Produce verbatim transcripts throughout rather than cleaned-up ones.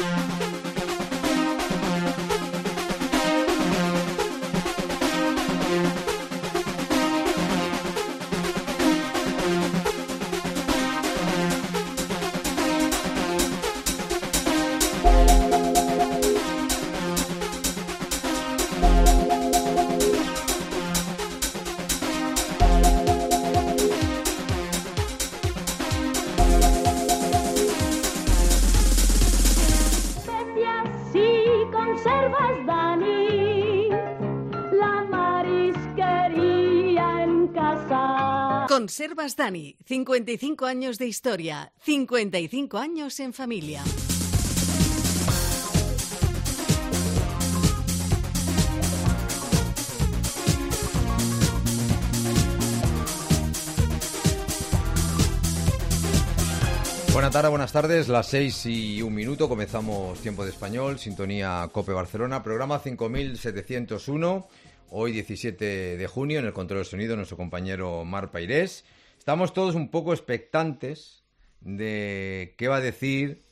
Conservas Dani, cincuenta y cinco años de historia, cincuenta y cinco años en familia. Buenas tardes, buenas tardes, las seis y un minuto, comenzamos Tiempo de Español, sintonía COPE Barcelona, programa cinco mil setecientos uno, hoy diecisiete de junio, en el control del sonido nuestro compañero Mar Pairés. Estamos todos un poco expectantes de qué va a decir,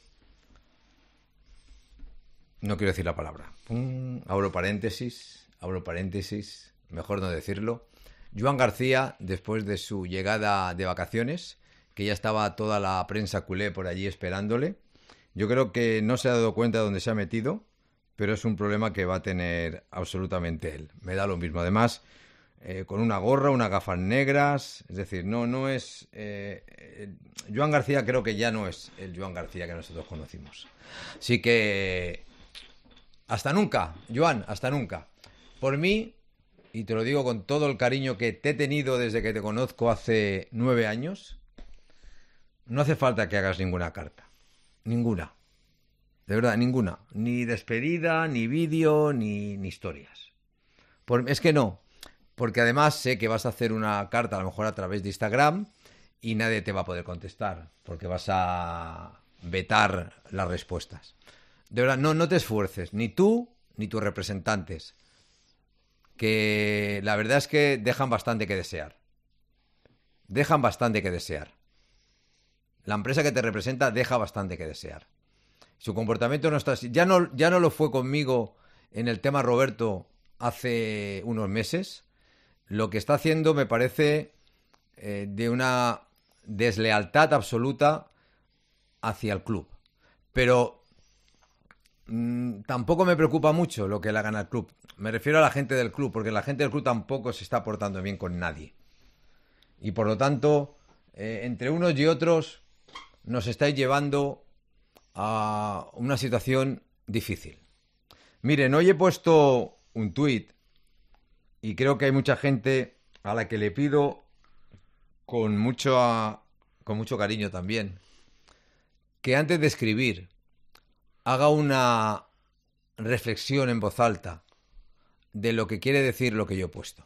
no quiero decir la palabra, um, abro paréntesis, abro paréntesis, mejor no decirlo, Joan García, después de su llegada de vacaciones, que ya estaba toda la prensa culé por allí esperándole. Yo creo que no se ha dado cuenta de dónde se ha metido, pero es un problema que va a tener absolutamente él. Me da lo mismo. Además, eh, con una gorra, unas gafas negras, es decir, no, no es... Eh, eh, Joan García creo que ya no es el Joan García que nosotros conocimos. Así que... hasta nunca, Joan, hasta nunca. Por mí, y te lo digo con todo el cariño que te he tenido desde que te conozco hace nueve años... no hace falta que hagas ninguna carta. Ninguna. De verdad, ninguna. Ni despedida, ni vídeo, ni, ni historias. Por, es que no. Porque además sé que vas a hacer una carta a lo mejor a través de Instagram y nadie te va a poder contestar. Porque vas a vetar las respuestas. De verdad, no, no te esfuerces. Ni tú, ni tus representantes. Que la verdad es que dejan bastante que desear. Dejan bastante que desear. La empresa que te representa deja bastante que desear. Su comportamiento no está así. Ya no, ya no lo fue conmigo en el tema Roberto hace unos meses. Lo que está haciendo me parece eh, de una deslealtad absoluta hacia el club. Pero mmm, tampoco me preocupa mucho lo que le hagan al club. Me refiero a la gente del club, porque la gente del club tampoco se está portando bien con nadie. Y por lo tanto, eh, entre unos y otros... nos estáis llevando a una situación difícil. Miren, hoy he puesto un tuit y creo que hay mucha gente a la que le pido con mucho, con mucho cariño también que antes de escribir haga una reflexión en voz alta de lo que quiere decir lo que yo he puesto.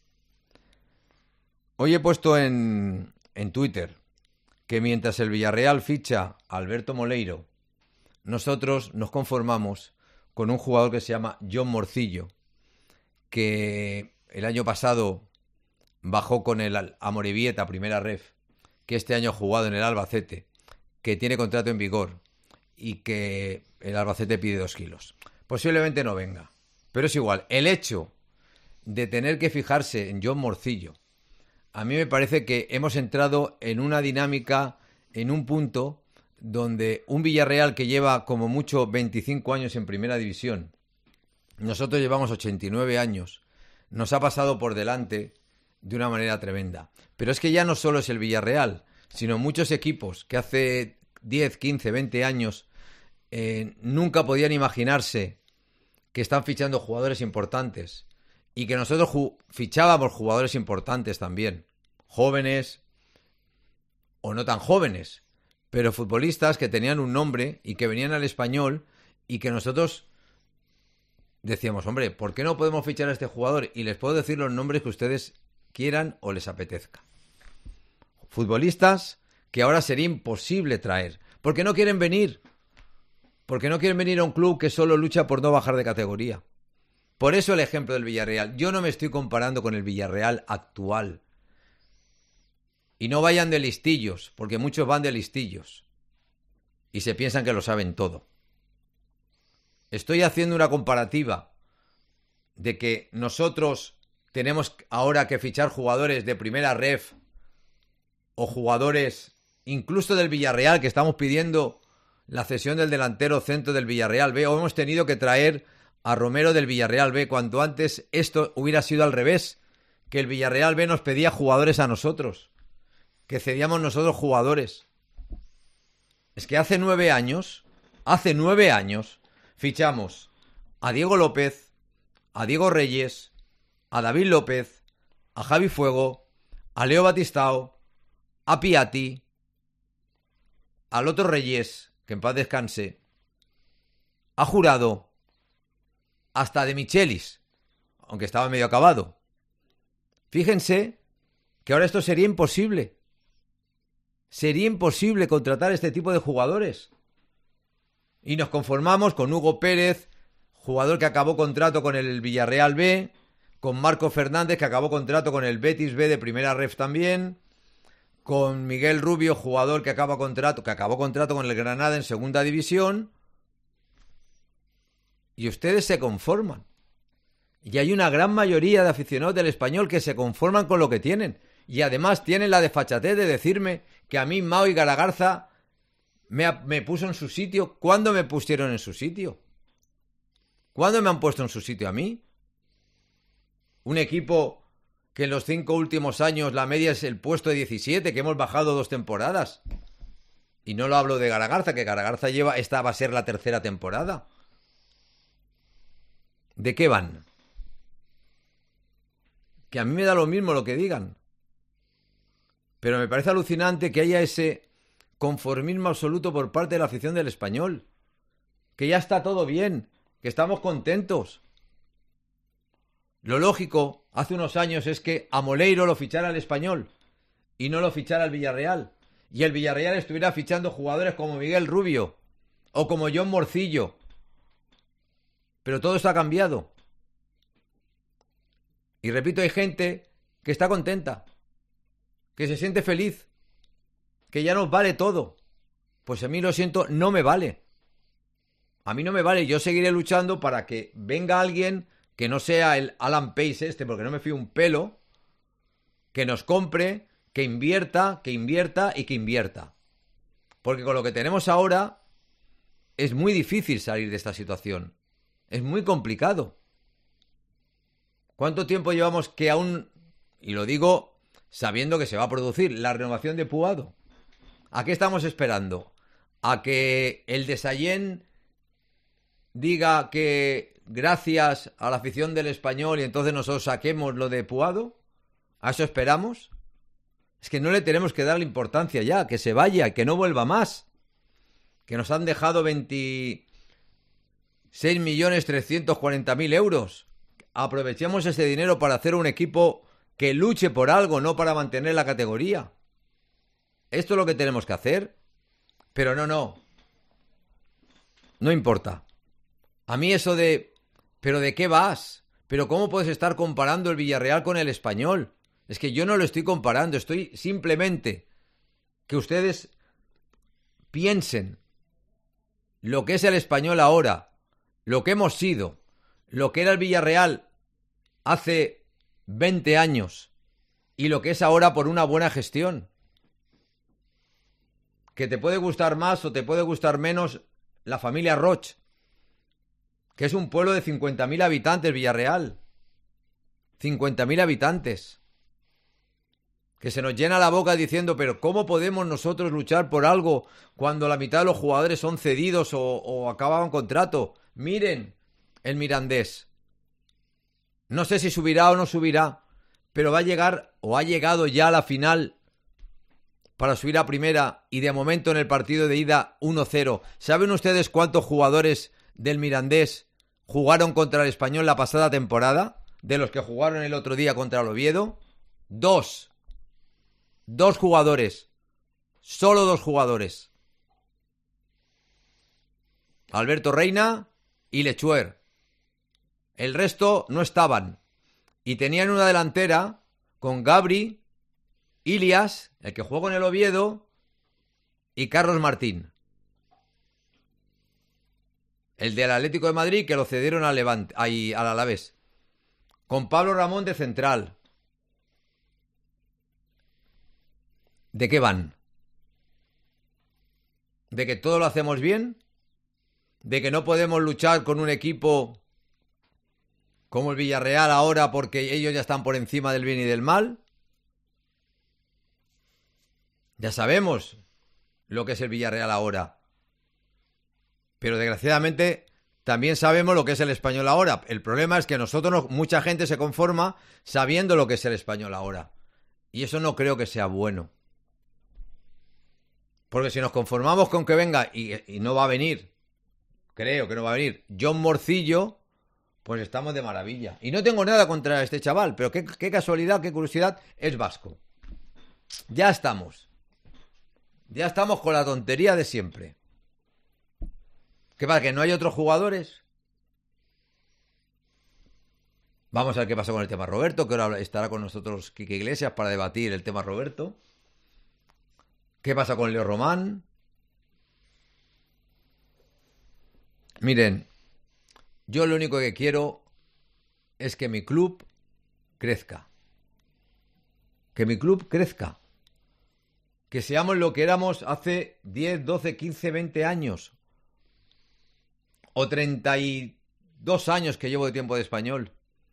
Hoy he puesto en, en Twitter que mientras el Villarreal ficha a Alberto Moleiro, nosotros nos conformamos con un jugador que se llama John Morcillo, que el año pasado bajó con el Amorebieta, primera ref, que este año ha jugado en el Albacete, que tiene contrato en vigor y que el Albacete pide dos kilos. Posiblemente no venga, pero es igual. El hecho de tener que fijarse en John Morcillo, a mí me parece que hemos entrado en una dinámica, en un punto donde un Villarreal que lleva como mucho veinticinco años en primera división, nosotros llevamos ochenta y nueve años, nos ha pasado por delante de una manera tremenda. Pero es que ya no solo es el Villarreal, sino muchos equipos que hace diez, quince, veinte años eh, nunca podían imaginarse que están fichando jugadores importantes. Y que nosotros ju- fichábamos jugadores importantes también, jóvenes o no tan jóvenes, pero futbolistas que tenían un nombre y que venían al Español y que nosotros decíamos, hombre, ¿por qué no podemos fichar a este jugador? Y les puedo decir los nombres que ustedes quieran o les apetezca. Futbolistas que ahora sería imposible traer, porque no quieren venir, porque no quieren venir a un club que solo lucha por no bajar de categoría. Por eso el ejemplo del Villarreal. Yo no me estoy comparando con el Villarreal actual. Y no vayan de listillos, porque muchos van de listillos. Y se piensan que lo saben todo. estoy haciendo una comparativa de que nosotros tenemos ahora que fichar jugadores de primera ref o jugadores incluso del Villarreal, que estamos pidiendo la cesión del delantero centro del Villarreal B, o hemos tenido que traer a Romero del Villarreal B, cuanto antes esto hubiera sido al revés, que el Villarreal B nos pedía jugadores a nosotros, que cedíamos nosotros jugadores. Es que hace nueve años, hace nueve años, fichamos a Diego López, a Diego Reyes, a David López, a Javi Fuego, a Leo Batistao, a Piatti, al otro Reyes, que en paz descanse, a Jurado, hasta de Michelis, aunque estaba medio acabado. Fíjense que ahora esto sería imposible. Sería imposible contratar este tipo de jugadores. Y nos conformamos con Hugo Pérez, jugador que acabó contrato con el Villarreal B, con Marco Fernández, que acabó contrato con el Betis B de primera ref también, con Miguel Rubio, jugador que acaba contrato, que acabó contrato con el Granada en segunda división, y ustedes se conforman. Y hay una gran mayoría de aficionados del Español que se conforman con lo que tienen. Y además tienen la desfachatez de decirme que a mí Mao y Garagarza me, me puso en su sitio. ¿Cuándo me pusieron en su sitio? ¿Cuándo me han puesto en su sitio a mí? Un equipo que en los cinco últimos años la media es el puesto de diecisiete, que hemos bajado dos temporadas. Y no lo hablo de Garagarza, que Garagarza lleva, esta va a ser la tercera temporada. ¿De qué van? Que a mí me da lo mismo lo que digan. Pero me parece alucinante que haya ese conformismo absoluto por parte de la afición del Español. Que ya está todo bien, que estamos contentos. Lo lógico, hace unos años, es que a Moleiro lo fichara el Español y no lo fichara el Villarreal. Y el Villarreal estuviera fichando jugadores como Miguel Rubio o como John Morcillo. Pero todo está cambiado. Y repito, hay gente que está contenta, que se siente feliz, que ya nos vale todo. Pues a mí, lo siento, no me vale. A mí no me vale. Yo seguiré luchando para que venga alguien que no sea el Alan Pace este, porque no me fío un pelo, que nos compre, que invierta, que invierta y que invierta. Porque con lo que tenemos ahora es muy difícil salir de esta situación. Es muy complicado. ¿Cuánto tiempo llevamos que aún, y lo digo sabiendo que se va a producir, la renovación de Puado? ¿A qué estamos esperando? ¿A que el de Sallén diga que gracias a la afición del Español y entonces nosotros saquemos lo de Puado? ¿A eso esperamos? Es que no le tenemos que dar la importancia ya, que se vaya, que no vuelva más. Que nos han dejado veintiséis millones trescientos cuarenta mil euros. Aprovechemos ese dinero para hacer un equipo que luche por algo, no para mantener la categoría. Esto es lo que tenemos que hacer. Pero no, no. No importa. A mí eso de... ¿Pero de qué vas? ¿Pero cómo puedes estar comparando el Villarreal con el Español? Es que yo no lo estoy comparando. Estoy simplemente que ustedes piensen lo que es el Español ahora, lo que hemos sido, lo que era el Villarreal hace veinte años y lo que es ahora por una buena gestión. Que te puede gustar más o te puede gustar menos la familia Roch, que es un pueblo de cincuenta mil habitantes, Villarreal. cincuenta mil habitantes. Que se nos llena la boca diciendo, pero ¿cómo podemos nosotros luchar por algo cuando la mitad de los jugadores son cedidos o, o acababan contrato? Miren el Mirandés. No sé si subirá o no subirá, pero va a llegar o ha llegado ya a la final para subir a primera y de momento en el partido de ida uno cero. ¿Saben ustedes cuántos jugadores del Mirandés jugaron contra el Español la pasada temporada? De los que jugaron el otro día contra el Oviedo. Dos. Dos jugadores. Solo dos jugadores. Alberto Reina y Lechuer. El resto no estaban. Y tenían una delantera con Gabri, Ilias, el que jugó con el Oviedo, y Carlos Martín. El del Atlético de Madrid, que lo cedieron al Levante, ahí, al Alavés. Con Pablo Ramón de central. ¿De qué van? ¿De que todo lo hacemos bien? ¿De que no podemos luchar con un equipo como el Villarreal ahora porque ellos ya están por encima del bien y del mal? Ya sabemos lo que es el Villarreal ahora. Pero desgraciadamente también sabemos lo que es el Español ahora. El problema es que nosotros, no, mucha gente se conforma sabiendo lo que es el Español ahora. Y eso no creo que sea bueno. Porque si nos conformamos con que venga y, y no va a venir, creo que no va a venir, John Morcillo, pues estamos de maravilla. Y no tengo nada contra este chaval, pero qué, qué casualidad, qué curiosidad, es vasco. Ya estamos. Ya estamos con la tontería de siempre. ¿Qué pasa? ¿Que no hay otros jugadores? Vamos a ver qué pasa con el tema Roberto, que ahora estará con nosotros Quique Iglesias para debatir el tema Roberto. ¿Qué pasa con Leo Román? Miren, yo lo único que quiero es que mi club crezca. Que mi club crezca. Que seamos lo que éramos hace diez, doce, quince, veinte años. O treinta y dos años que llevo de tiempo de Español.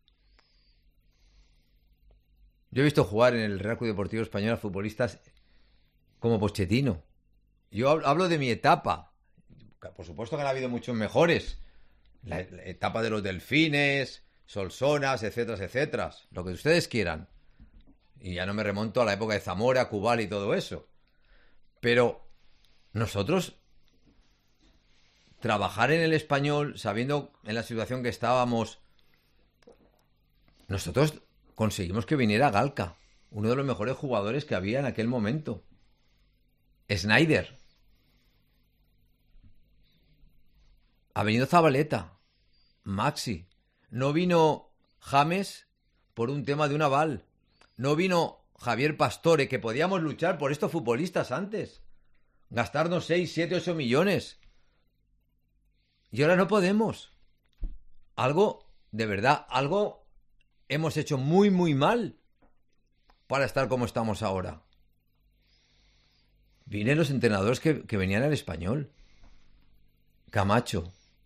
Yo he visto jugar en el Real Club Deportivo Español a futbolistas como Pochettino. Yo hablo de mi etapa. Por supuesto que han habido muchos mejores. La, la etapa de los Delfines, Solsonas, etcétera, etcétera. Lo que ustedes quieran. Y ya no me remonto a la época de Zamora, Cubal y todo eso. Pero nosotros trabajar en el Español, sabiendo en la situación que estábamos, nosotros conseguimos que viniera Galca, uno de los mejores jugadores que había en aquel momento. Snyder. Ha venido Zabaleta, Maxi. No vino James por un tema de un aval. No vino Javier Pastore, que podíamos luchar por estos futbolistas antes. Gastarnos seis, siete, ocho millones. Y ahora no podemos. Algo, de verdad, algo hemos hecho muy, muy mal para estar como estamos ahora. Vienen los entrenadores que, que venían al Español. Camacho,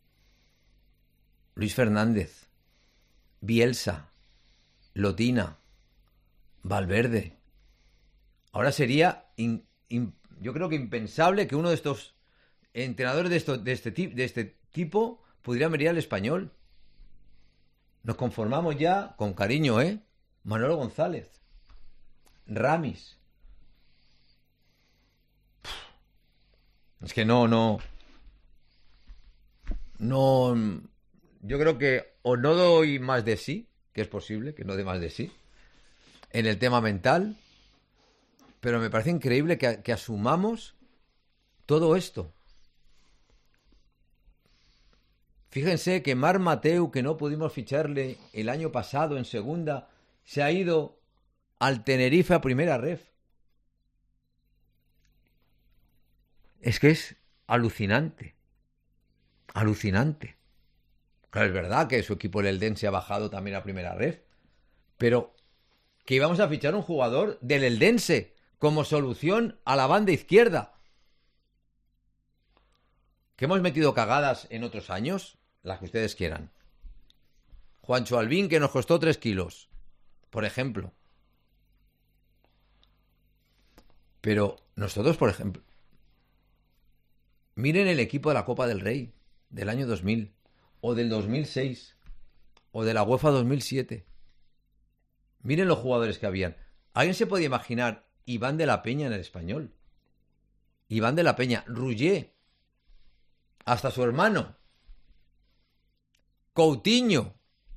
Luis Fernández, Bielsa, Lotina, Valverde. Ahora sería, in, in, yo creo que impensable que uno de estos entrenadores de, esto, de, este, de este tipo pudiera venir al Español. Nos conformamos ya, con cariño, ¿eh? Manolo González, Ramis. Es que no, no... No... Yo creo que o no doy más de sí, que es posible que no dé más de sí, en el tema mental, pero me parece increíble que, que asumamos todo esto. Fíjense que Marc Mateu, que no pudimos ficharle el año pasado en segunda, se ha ido al Tenerife a primera ref. Es que es alucinante. Alucinante. Claro, es verdad que su equipo, el Eldense, ha bajado también a primera ref, pero que íbamos a fichar un jugador del Eldense como solución a la banda izquierda. ¿Que hemos metido cagadas en otros años? Las que ustedes quieran. Juancho Albín, que nos costó tres kilos, por ejemplo. Pero nosotros, por ejemplo, miren el equipo de la Copa del Rey del año dos mil, o del dos mil seis, o de la UEFA dos mil siete. Miren los jugadores que habían. ¿Alguien se podía imaginar Iván de la Peña en el Español? Iván de la Peña, Rullé, hasta su hermano, Coutinho.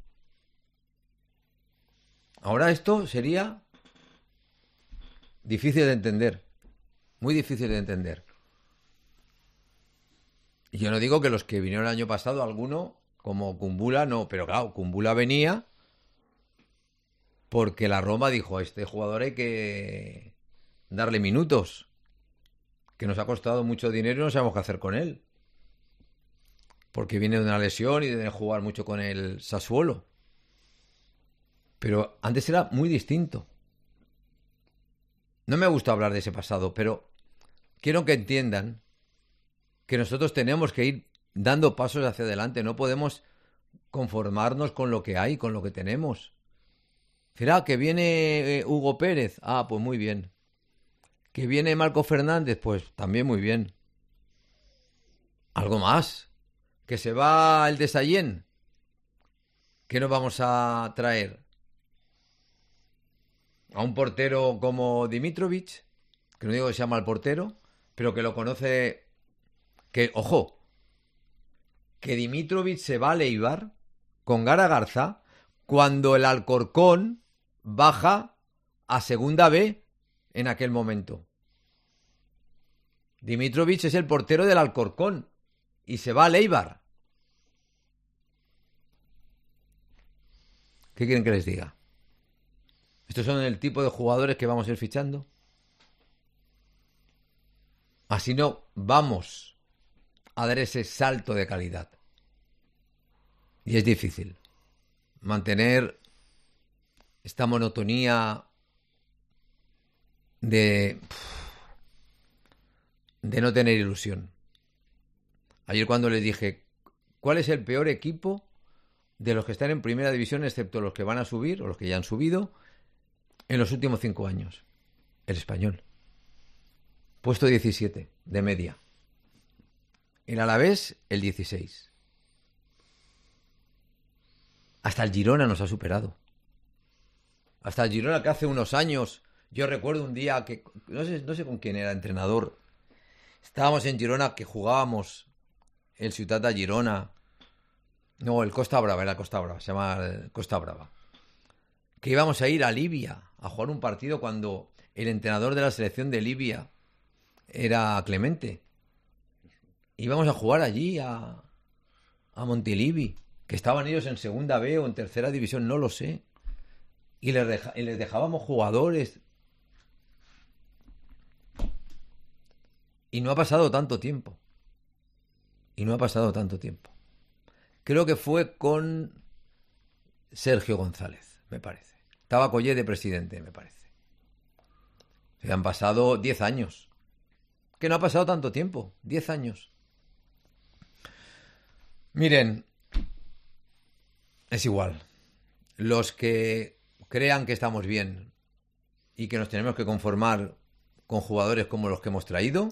Ahora esto sería difícil de entender, muy difícil de entender. Y yo no digo que los que vinieron el año pasado, alguno, como Kumbula, no, pero claro, Kumbula venía porque la Roma dijo, a este jugador hay que darle minutos, que nos ha costado mucho dinero y no sabemos qué hacer con él. porque viene de una lesión y de jugar mucho con el Sassuolo. Pero antes era muy distinto. No me gusta hablar de ese pasado, pero quiero que entiendan que nosotros tenemos que ir dando pasos hacia adelante. No podemos conformarnos con lo que hay, con lo que tenemos. ¿Será que viene Hugo Pérez? Ah, pues muy bien. ¿Que viene Marco Fernández? Pues también muy bien. ¿Algo más? ¿Que se va el de Sallén? ¿Qué nos vamos a traer? ¿A un portero como Dimitrovic? Que no digo que sea mal portero, pero que lo conoce... Que, ojo, que Dimitrovic se va a Eibar con Gara Garza cuando el Alcorcón baja a Segunda B en aquel momento. Dimitrovic es el portero del Alcorcón y se va a Eibar. ¿Qué quieren que les diga? ¿Estos son el tipo de jugadores que vamos a ir fichando? Así no vamos a dar ese salto de calidad. Y es difícil mantener esta monotonía de, de no tener ilusión. Ayer cuando les dije, ¿cuál es el peor equipo de los que están en primera división, excepto los que van a subir o los que ya han subido, en los últimos cinco años? El Español. Puesto diecisiete de media. El Alavés, el dieciséis. Hasta el Girona nos ha superado. Hasta el Girona, que hace unos años, yo recuerdo un día que, no sé, no sé con quién era entrenador, estábamos en Girona, que jugábamos el Ciutat de Girona, no, el Costa Brava, era Costa Brava, se llama Costa Brava, que íbamos a ir a Libia a jugar un partido cuando el entrenador de la selección de Libia era Clemente. Íbamos a jugar allí a, a Montilivi, que estaban ellos en segunda B o en tercera división, no lo sé. Y les, deja, y les dejábamos jugadores. Y no ha pasado tanto tiempo. Y no ha pasado tanto tiempo. Creo que fue con Sergio González, me parece. Estaba Collé de presidente, me parece. Se han pasado diez años. Que no ha pasado tanto tiempo. Diez años. Miren, es igual. Los que crean que estamos bien y que nos tenemos que conformar con jugadores como los que hemos traído,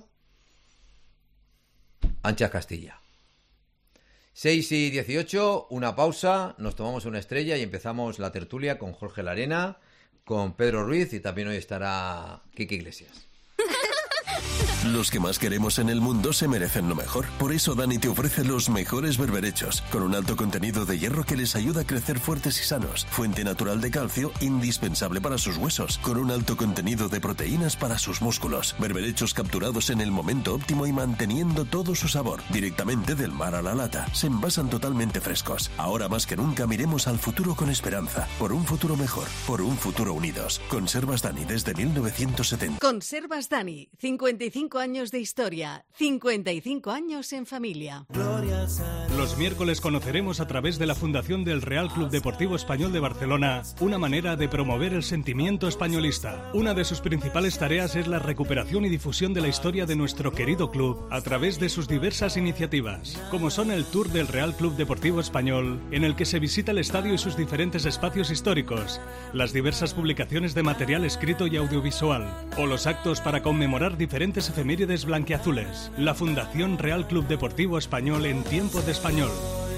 anchas Castilla. seis y dieciocho, una pausa, nos tomamos una estrella y empezamos la tertulia con Jorge Larena, con Pedro Ruiz y también hoy estará Kike Iglesias. Los que más queremos en el mundo se merecen lo mejor. Por eso Dani te ofrece los mejores berberechos, con un alto contenido de hierro que les ayuda a crecer fuertes y sanos. Fuente natural de calcio, indispensable para sus huesos, con un alto contenido de proteínas para sus músculos. Berberechos capturados en el momento óptimo y manteniendo todo su sabor, directamente del mar a la lata. Se envasan totalmente frescos. Ahora más que nunca miremos al futuro con esperanza. Por un futuro mejor, por un futuro unidos. Conservas Dani desde mil novecientos setenta. Conservas Dani, cincuenta y cinco años de historia, cincuenta y cinco años en familia. Los miércoles conoceremos a través de la fundación del Real Club Deportivo Español de Barcelona una manera de promover el sentimiento españolista. Una de sus principales tareas es la recuperación y difusión de la historia de nuestro querido club a través de sus diversas iniciativas, como son el Tour del Real Club Deportivo Español, en el que se visita el estadio y sus diferentes espacios históricos, las diversas publicaciones de material escrito y audiovisual, o los actos para conmemorar diferentes efemérides blanquiazules. La Fundación Real Club Deportivo Español en tiempo de español.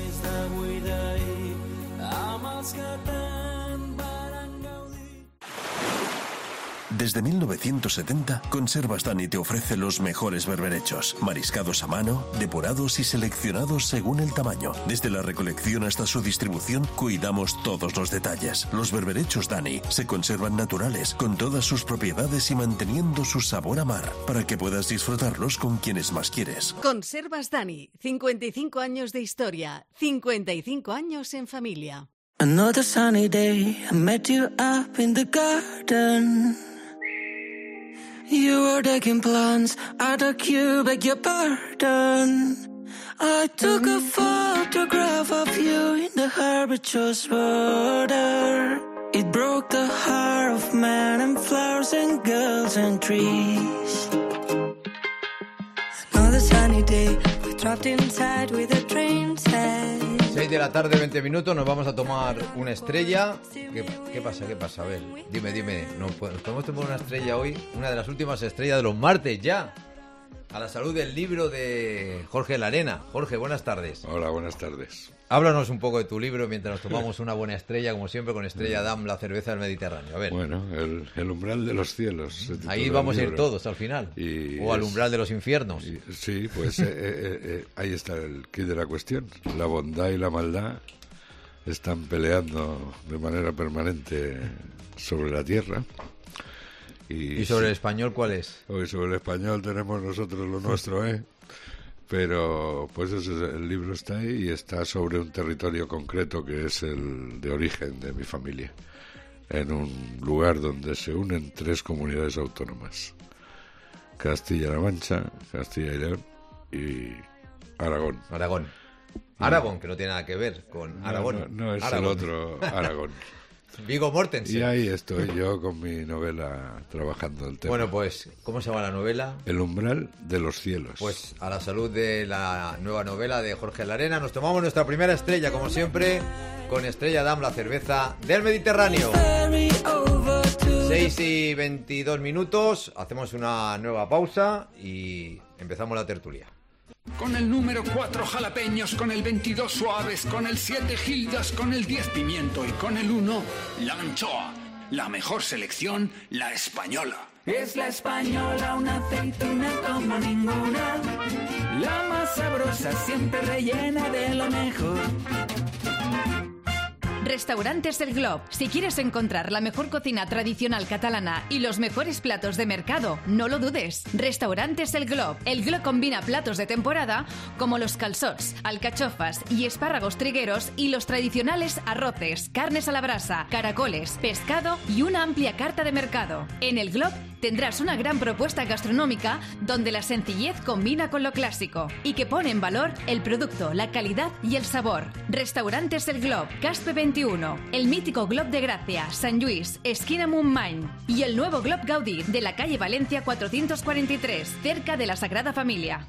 Desde mil novecientos setenta, Conservas Dani te ofrece los mejores berberechos, mariscados a mano, depurados y seleccionados según el tamaño. Desde la recolección hasta su distribución, cuidamos todos los detalles. Los berberechos Dani se conservan naturales, con todas sus propiedades y manteniendo su sabor a mar, para que puedas disfrutarlos con quienes más quieres. Conservas Dani, cincuenta y cinco años de historia, cincuenta y cinco años en familia. Another sunny day, I met you up in the garden. You were taking plans, out of cue, beg your pardon. I took a photograph of you in the Herbichos border. It broke the heart of man and flowers and girls and trees. Another sunny day, we trapped inside with a train set. seis de la tarde, veinte minutos, nos vamos a tomar una estrella. ¿Qué, qué pasa? ¿Qué pasa? A ver, dime, dime. ¿Nos podemos tomar una estrella hoy? Una de las últimas estrellas de los martes ya. A la salud del libro de Jorge Larena. Jorge, buenas tardes. Hola, buenas tardes. Háblanos un poco de tu libro mientras nos tomamos una buena estrella, como siempre, con Estrella Damm, la cerveza del Mediterráneo. A ver. Bueno, el, el umbral de los cielos. Ahí vamos a ir todos al final. Y o al es, umbral de los infiernos. Y, sí, pues eh, eh, eh, ahí está el quid de la cuestión. La bondad y la maldad están peleando de manera permanente sobre la tierra. ¿Y, ¿Y sobre el español cuál es? Hoy sobre el español tenemos nosotros lo nuestro, ¿eh? Pero pues eso, el libro está ahí y está sobre un territorio concreto que es el de origen de mi familia, en un lugar donde se unen tres comunidades autónomas: Castilla-La Mancha, Castilla y León y Aragón. Aragón. Aragón, que no tiene nada que ver con Aragón. No, no, no es Aragón. El otro Aragón. Viggo Mortensen. Y ahí estoy yo con mi novela trabajando el tema. Bueno, pues, ¿cómo se llama la novela? El umbral de los cielos. Pues a la salud de la nueva novela de Jorge Larena. Nos tomamos nuestra primera estrella, como siempre, con Estrella Damm, la cerveza del Mediterráneo. seis y veintidós minutos. Hacemos una nueva pausa y empezamos la tertulia. Con el número cuatro jalapeños, con el veintidós suaves, con el siete gildas, con el diez pimiento y con el uno la anchoa. La mejor selección, la española. Es la española, una aceituna como ninguna. La más sabrosa, siempre rellena de lo mejor. Restaurantes El Glob. Si quieres encontrar la mejor cocina tradicional catalana y los mejores platos de mercado, no lo dudes. Restaurantes El Glob. El Glob combina platos de temporada como los calçots, alcachofas y espárragos trigueros y los tradicionales arroces, carnes a la brasa, caracoles, pescado y una amplia carta de mercado. En El Glob tendrás una gran propuesta gastronómica donde la sencillez combina con lo clásico y que pone en valor el producto, la calidad y el sabor. Restaurantes El Glob, Caspe veintiuno, el mítico Glob de Gracia, San Lluís, esquina Montmany y el nuevo Glob Gaudí de la calle Valencia cuatrocientos cuarenta y tres, cerca de la Sagrada Familia.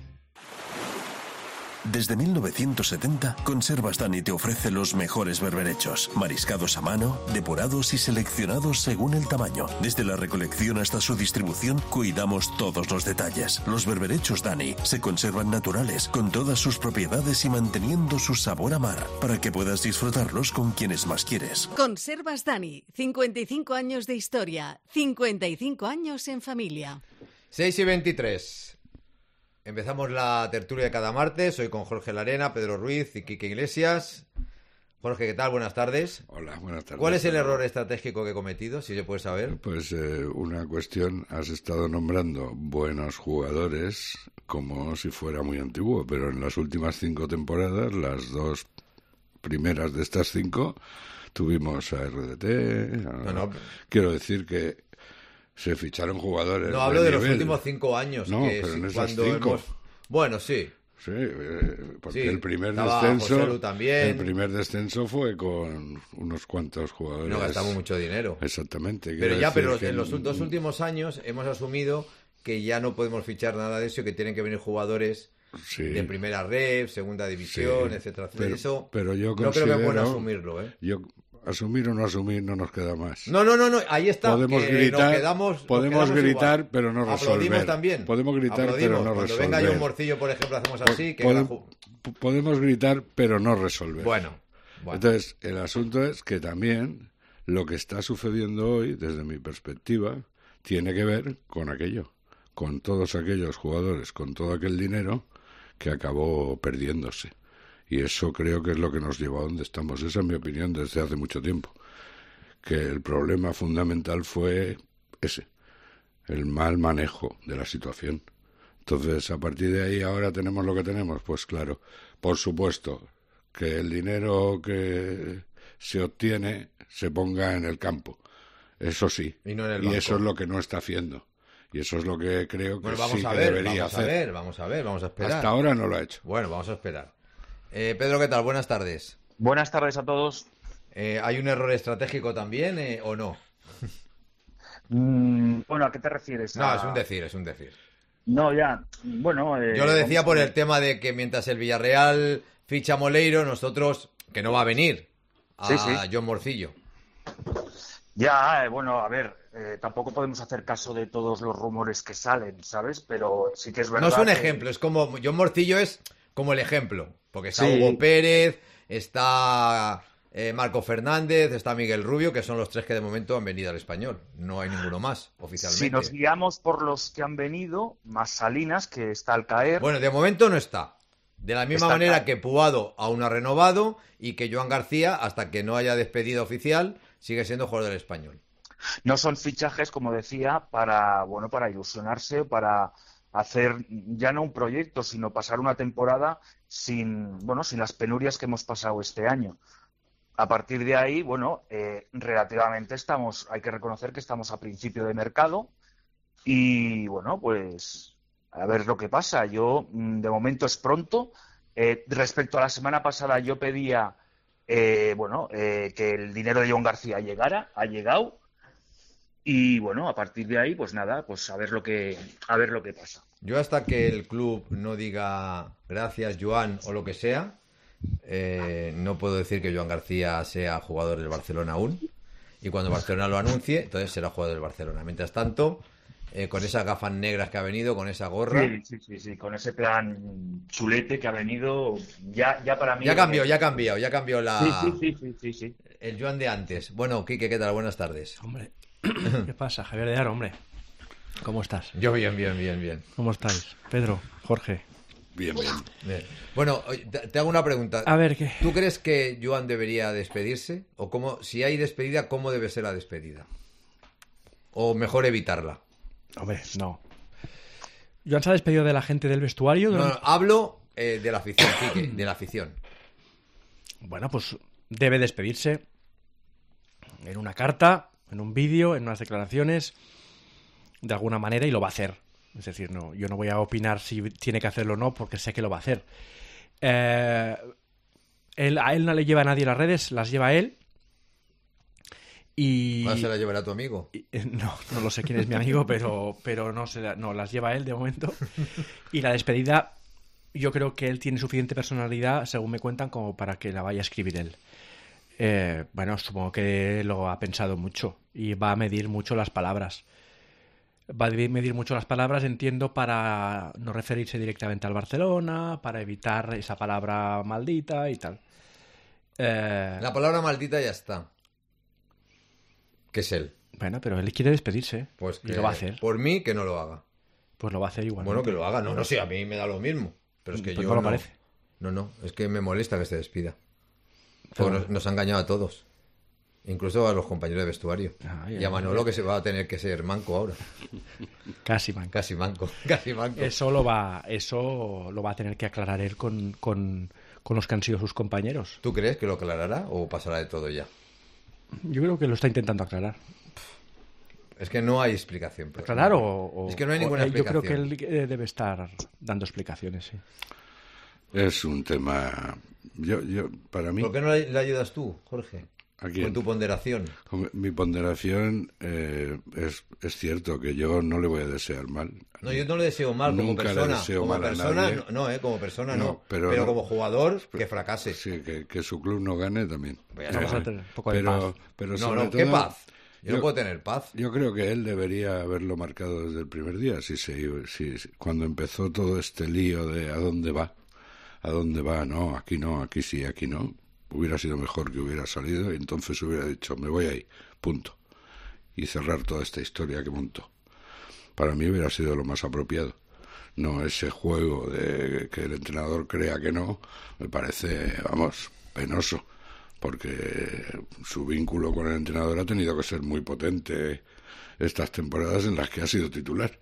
Desde mil novecientos setenta, Conservas Dani te ofrece los mejores berberechos, mariscados a mano, depurados y seleccionados según el tamaño. Desde la recolección hasta su distribución, cuidamos todos los detalles. Los berberechos Dani se conservan naturales, con todas sus propiedades y manteniendo su sabor a mar, para que puedas disfrutarlos con quienes más quieres. Conservas Dani, cincuenta y cinco años de historia, cincuenta y cinco años en familia. seis y veintitrés. Empezamos la tertulia de cada martes. Hoy con Jorge Larena, Pedro Ruiz y Quique Iglesias. Jorge, ¿qué tal? Buenas tardes. Hola, buenas tardes. ¿Cuál es el error estratégico que he cometido, si se puede saber? Pues eh, una cuestión, has estado nombrando buenos jugadores como si fuera muy antiguo, pero en las últimas cinco temporadas, las dos primeras de estas cinco, tuvimos a R D T. A... No, no. Quiero decir que se ficharon jugadores. No, hablo de, de nivel. los últimos cinco años. No, que pero en es esas cuando cinco. Hemos... Bueno, sí. Sí, eh, porque sí, el primer estaba descenso. José Lu también. El primer descenso fue con unos cuantos jugadores. No gastamos mucho dinero. Exactamente. Pero ya, pero que en los dos últimos años hemos asumido que ya no podemos fichar nada de eso y que tienen que venir jugadores. Sí. De primera ref, segunda división, sí, etcétera, etcétera. Pero, eso pero yo no considero, creo que es bueno asumirlo, ¿eh? Yo asumir o no asumir no nos queda más. No, no, no, no. Ahí está. Podemos que gritar, nos quedamos, podemos nos quedamos gritar, igual. pero no resolver. Aplaudimos también. Podemos gritar, Aplaudimos. pero no Cuando resolver. Cuando venga yo un morcillo, por ejemplo, hacemos así. Que Pod- la... Podemos gritar, pero no resolver. Bueno, bueno. Entonces, el asunto es que también lo que está sucediendo hoy, desde mi perspectiva, tiene que ver con aquello, con todos aquellos jugadores, con todo aquel dinero que acabó perdiéndose. Y eso creo que es lo que nos lleva a donde estamos. Esa es mi opinión desde hace mucho tiempo. Que el problema fundamental fue ese, el mal manejo de la situación. Entonces, a partir de ahí, ahora tenemos lo que tenemos. Pues claro, por supuesto, que el dinero que se obtiene se ponga en el campo. Eso sí. Y, no en el y banco. eso es lo que no está haciendo. Y eso es lo que creo que Bueno, vamos sí a que ver, debería vamos hacer. a ver, vamos a ver, vamos a esperar. Hasta ahora no lo ha hecho. Bueno, vamos a esperar. Eh, Pedro, ¿qué tal? Buenas tardes. Buenas tardes a todos. Eh, ¿Hay un error estratégico también eh, o no? Mm, bueno, ¿a qué te refieres? No, A- es un decir, es un decir. No, ya. Bueno. eh, Yo lo decía vamos por a- el tema de que mientras el Villarreal ficha a Moleiro, nosotros, que no va a venir, a Sí, sí. John Morcillo. Ya, eh, bueno, a ver, eh, tampoco podemos hacer caso de todos los rumores que salen, ¿sabes? Pero sí que es No verdad. es un que- ejemplo, es como John Morcillo es como el ejemplo, porque está Sí. Hugo Pérez, está eh, Marco Fernández, está Miguel Rubio, que son los tres que de momento han venido al Español. No hay ninguno más oficialmente. Si nos guiamos por los que han venido, más Salinas, que está al caer. Bueno, de momento no está. De la misma Está manera acá. que Puado aún ha renovado y que Joan García, hasta que no haya despedida oficial, sigue siendo jugador del Español. No son fichajes, como decía, para, bueno, para ilusionarse, para hacer ya no un proyecto, sino pasar una temporada sin, bueno, sin las penurias que hemos pasado este año. A partir de ahí, bueno, eh, relativamente estamos, hay que reconocer que estamos a principio de mercado y, bueno, pues a ver lo que pasa. Yo, mm, de momento es pronto. Eh, respecto a la semana pasada, yo pedía, eh, bueno, eh, que el dinero de John García llegara, ha llegado. Y bueno, a partir de ahí, pues nada, pues a ver lo que, a ver lo que pasa. Yo hasta que el club no diga gracias, Joan, o lo que sea, eh, no puedo decir que Joan García sea jugador del Barcelona aún. Y cuando Barcelona lo anuncie, entonces será jugador del Barcelona. Mientras tanto, eh, con esas gafas negras que ha venido, con esa gorra... Sí, sí, sí, sí, con ese plan chulete que ha venido, ya, ya para mí... Ya cambió, ya ha cambiado, ya cambió la... Sí, sí, sí, sí, sí, sí. El Joan de antes. Bueno, Quique, ¿qué tal? Buenas tardes. Hombre, ¿qué pasa? Javier de Aro, hombre. ¿Cómo estás? Yo bien, bien, bien, bien. ¿Cómo estáis? Pedro, Jorge. Bien, bien. Bien. Bueno, oye, te te hago una pregunta. A ver, ¿qué? ¿Tú crees que Joan debería despedirse? ¿O cómo, si hay despedida, cómo debe ser la despedida? ¿O mejor evitarla? Hombre, no. ¿Joan se ha despedido de la gente del vestuario? No, durante- no, hablo eh, de la afición, Quique, de la afición. Bueno, pues debe despedirse en una carta, en un vídeo, en unas declaraciones, de alguna manera, y lo va a hacer. Es decir, no, yo no voy a opinar si tiene que hacerlo o no, porque sé que lo va a hacer. Eh, él, a él no le lleva a nadie las redes, las lleva él. Y... ¿Cuál se la llevará tu amigo? y- eh, No, no lo sé quién es mi amigo, pero, pero no, se la- no, las lleva él de momento. Y la despedida, yo creo que él tiene suficiente personalidad, según me cuentan, como para que la vaya a escribir él. Eh, bueno, supongo que lo ha pensado mucho y va a medir mucho las palabras. Va a medir mucho las palabras, entiendo, para no referirse directamente al Barcelona, para evitar esa palabra maldita y tal. Eh, La palabra maldita ya está. Que es él. Bueno, pero él quiere despedirse. Pues y que, lo va a hacer. por mí, que no lo haga. Pues lo va a hacer igual. Bueno, que lo haga. No, no sé, a mí me da lo mismo. Pero es que Pues yo no lo no. parece. No, no, es que me molesta que se despida. Pero- Porque nos, nos ha engañado a todos. Incluso a los compañeros de vestuario. Ah, ya, y a Manolo, ya. que se va a tener que ser manco ahora. Casi manco. Casi manco, casi manco. Eso lo va, eso lo va a tener que aclarar él con, con, con los que han sido sus compañeros. ¿Tú crees que lo aclarará o pasará de todo ya? Yo creo que lo está intentando aclarar. Es que no hay explicación. pero- ¿Aclarar o, o- Es que no hay o- ninguna eh, Yo creo explicación. que él eh, debe estar dando explicaciones, sí. Es un tema... Yo, yo, para mí... ¿Por qué no le, le ayudas tú, Jorge? ¿A quién? Con tu ponderación. Hombre, mi ponderación eh, es, es cierto que yo no le voy a desear mal. No, yo no le deseo mal como Nunca le persona. deseo como mal a persona, nadie. no, no, eh, como persona no. No, pero pero no. como jugador, que fracase. Sí, que, que su club no gane también. Pues ya Vamos está. a tener un poco de pero, paz. pero No, sobre no, ¿qué todo, paz? Yo, no yo- puedo tener paz. Yo creo que él debería haberlo marcado desde el primer día, si se, iba- si, si- cuando empezó todo este lío de a dónde va, a dónde va, no, aquí no, aquí sí, aquí no. Hubiera sido mejor que hubiera salido y entonces hubiera dicho, me voy ahí, punto. Y cerrar toda esta historia que montó. Para mí hubiera sido lo más apropiado. No ese juego de que el entrenador crea que no, me parece, vamos, penoso. Porque su vínculo con el entrenador ha tenido que ser muy potente estas temporadas en las que ha sido titular.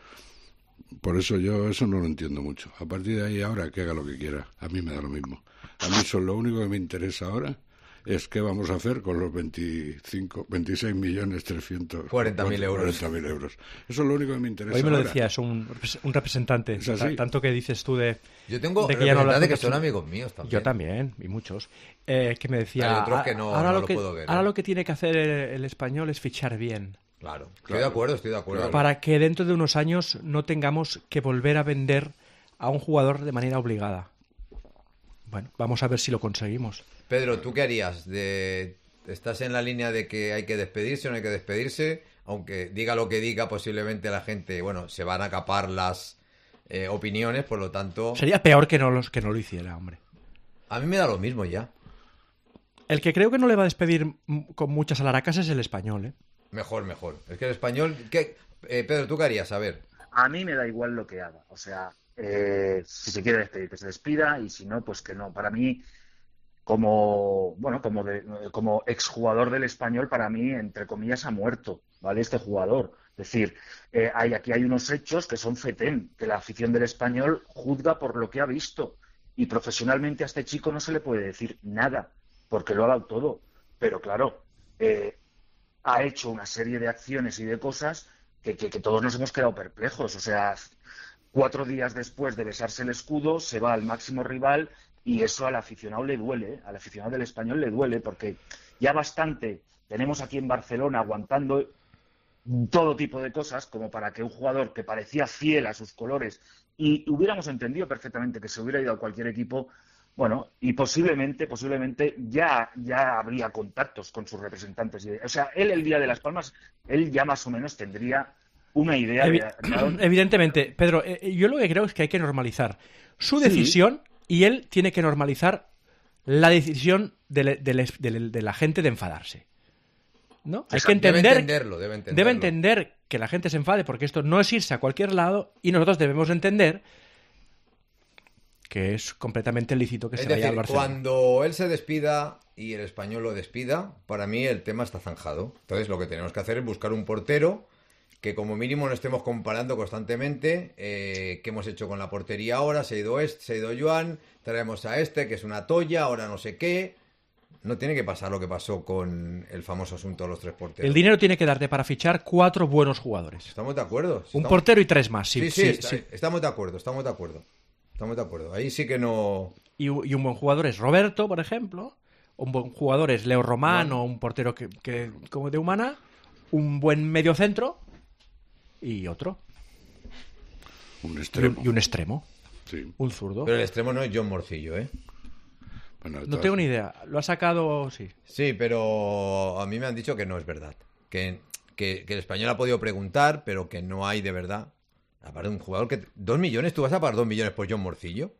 Por eso yo eso no lo entiendo mucho. A partir de ahí ahora que haga lo que quiera, a mí me da lo mismo. A mí eso lo único que me interesa ahora es qué vamos a hacer con los veinticinco, veintiséis millones trescientos cuarenta mil euros. euros. Eso es lo único que me interesa. Hoy me lo ahora. decías, un, un representante. ¿Es así? Tanto que dices tú de... Yo tengo de que ya no representantes las- que son amigos míos también. Yo también, y muchos. Eh, que me decía... Hay otros que no- ahora no lo lo que, puedo ver, ahora ¿eh? lo que tiene que hacer el, el español es fichar bien. Claro, estoy de acuerdo, estoy de acuerdo. Para que dentro de unos años no tengamos que volver a vender a un jugador de manera obligada. Bueno, vamos a ver si lo conseguimos. Pedro, ¿tú qué harías? De... ¿Estás en la línea de que hay que despedirse o no hay que despedirse? Aunque diga lo que diga, posiblemente la gente, bueno, se van a capar las eh, opiniones, por lo tanto... Sería peor que no, los, que no lo hiciera, hombre. A mí me da lo mismo ya. El que creo que no le va a despedir m- con muchas alaracas es el español, ¿eh? Mejor, mejor. Es que el español... ¿qué? Eh, Pedro, ¿tú qué harías? A ver. A mí me da igual lo que haga. O sea, eh, si se quiere despedir, que se despida, y si no, pues que no. Para mí, como bueno, como de, como exjugador del Español, para mí, entre comillas, ha muerto, ¿vale? Este jugador. Es decir, eh, hay, aquí hay unos hechos que son fetén, que la afición del Español juzga por lo que ha visto. Y profesionalmente a este chico no se le puede decir nada, porque lo ha dado todo. Pero claro, eh, ha hecho una serie de acciones y de cosas que, que, que todos nos hemos quedado perplejos. O sea, cuatro días después de besarse el escudo, se va al máximo rival, y eso al aficionado le duele, al aficionado del Español le duele, porque ya bastante tenemos aquí en Barcelona aguantando todo tipo de cosas como para que un jugador que parecía fiel a sus colores, y hubiéramos entendido perfectamente que se hubiera ido a cualquier equipo, bueno, y posiblemente, posiblemente ya, ya habría contactos con sus representantes. O sea, él el día de Las Palmas, él ya más o menos tendría una idea Evi- de, de a dónde- Evidentemente, Pedro, eh, yo lo que creo es que hay que normalizar su Sí. decisión, y él tiene que normalizar la decisión de, de, de, de la gente de enfadarse. ¿No? Hay que Debe entender, entenderlo, debe entenderlo. debe entender que la gente se enfade, porque esto no es irse a cualquier lado, y nosotros debemos entender que es completamente lícito que Es se vaya decir, al Barcelona. cuando él se despida y el español lo despida, para mí el tema está zanjado. Entonces lo que tenemos que hacer es buscar un portero que como mínimo no estemos comparando constantemente eh, qué hemos hecho con la portería ahora, se ha ido este, se ha ido Joan, traemos a este que es una tolla, ahora no sé qué. No tiene que pasar lo que pasó con el famoso asunto de los tres porteros. El dinero tiene que darte para fichar cuatro buenos jugadores. Estamos de acuerdo. Un Estamos- portero y tres más, sí. Sí, sí, sí, está- sí. estamos de acuerdo, estamos de acuerdo. Estamos de acuerdo. Ahí sí que no... Y, u- y un buen jugador es Roberto, por ejemplo. Un buen jugador es Leo Román, Bueno. o un portero que, que como de humana. Un buen mediocentro y otro. Un Y extremo. un, y un extremo. Sí. Un zurdo. Pero el extremo no es John Morcillo, ¿eh? Bueno, de No todas- tengo ni idea. Lo ha sacado, sí. Sí, pero a mí me han dicho que no es verdad. Que, que, que el español ha podido preguntar, pero que no hay de verdad. Aparte de un jugador que... ¿Dos millones? ¿Tú vas a pagar dos millones por John Morcillo?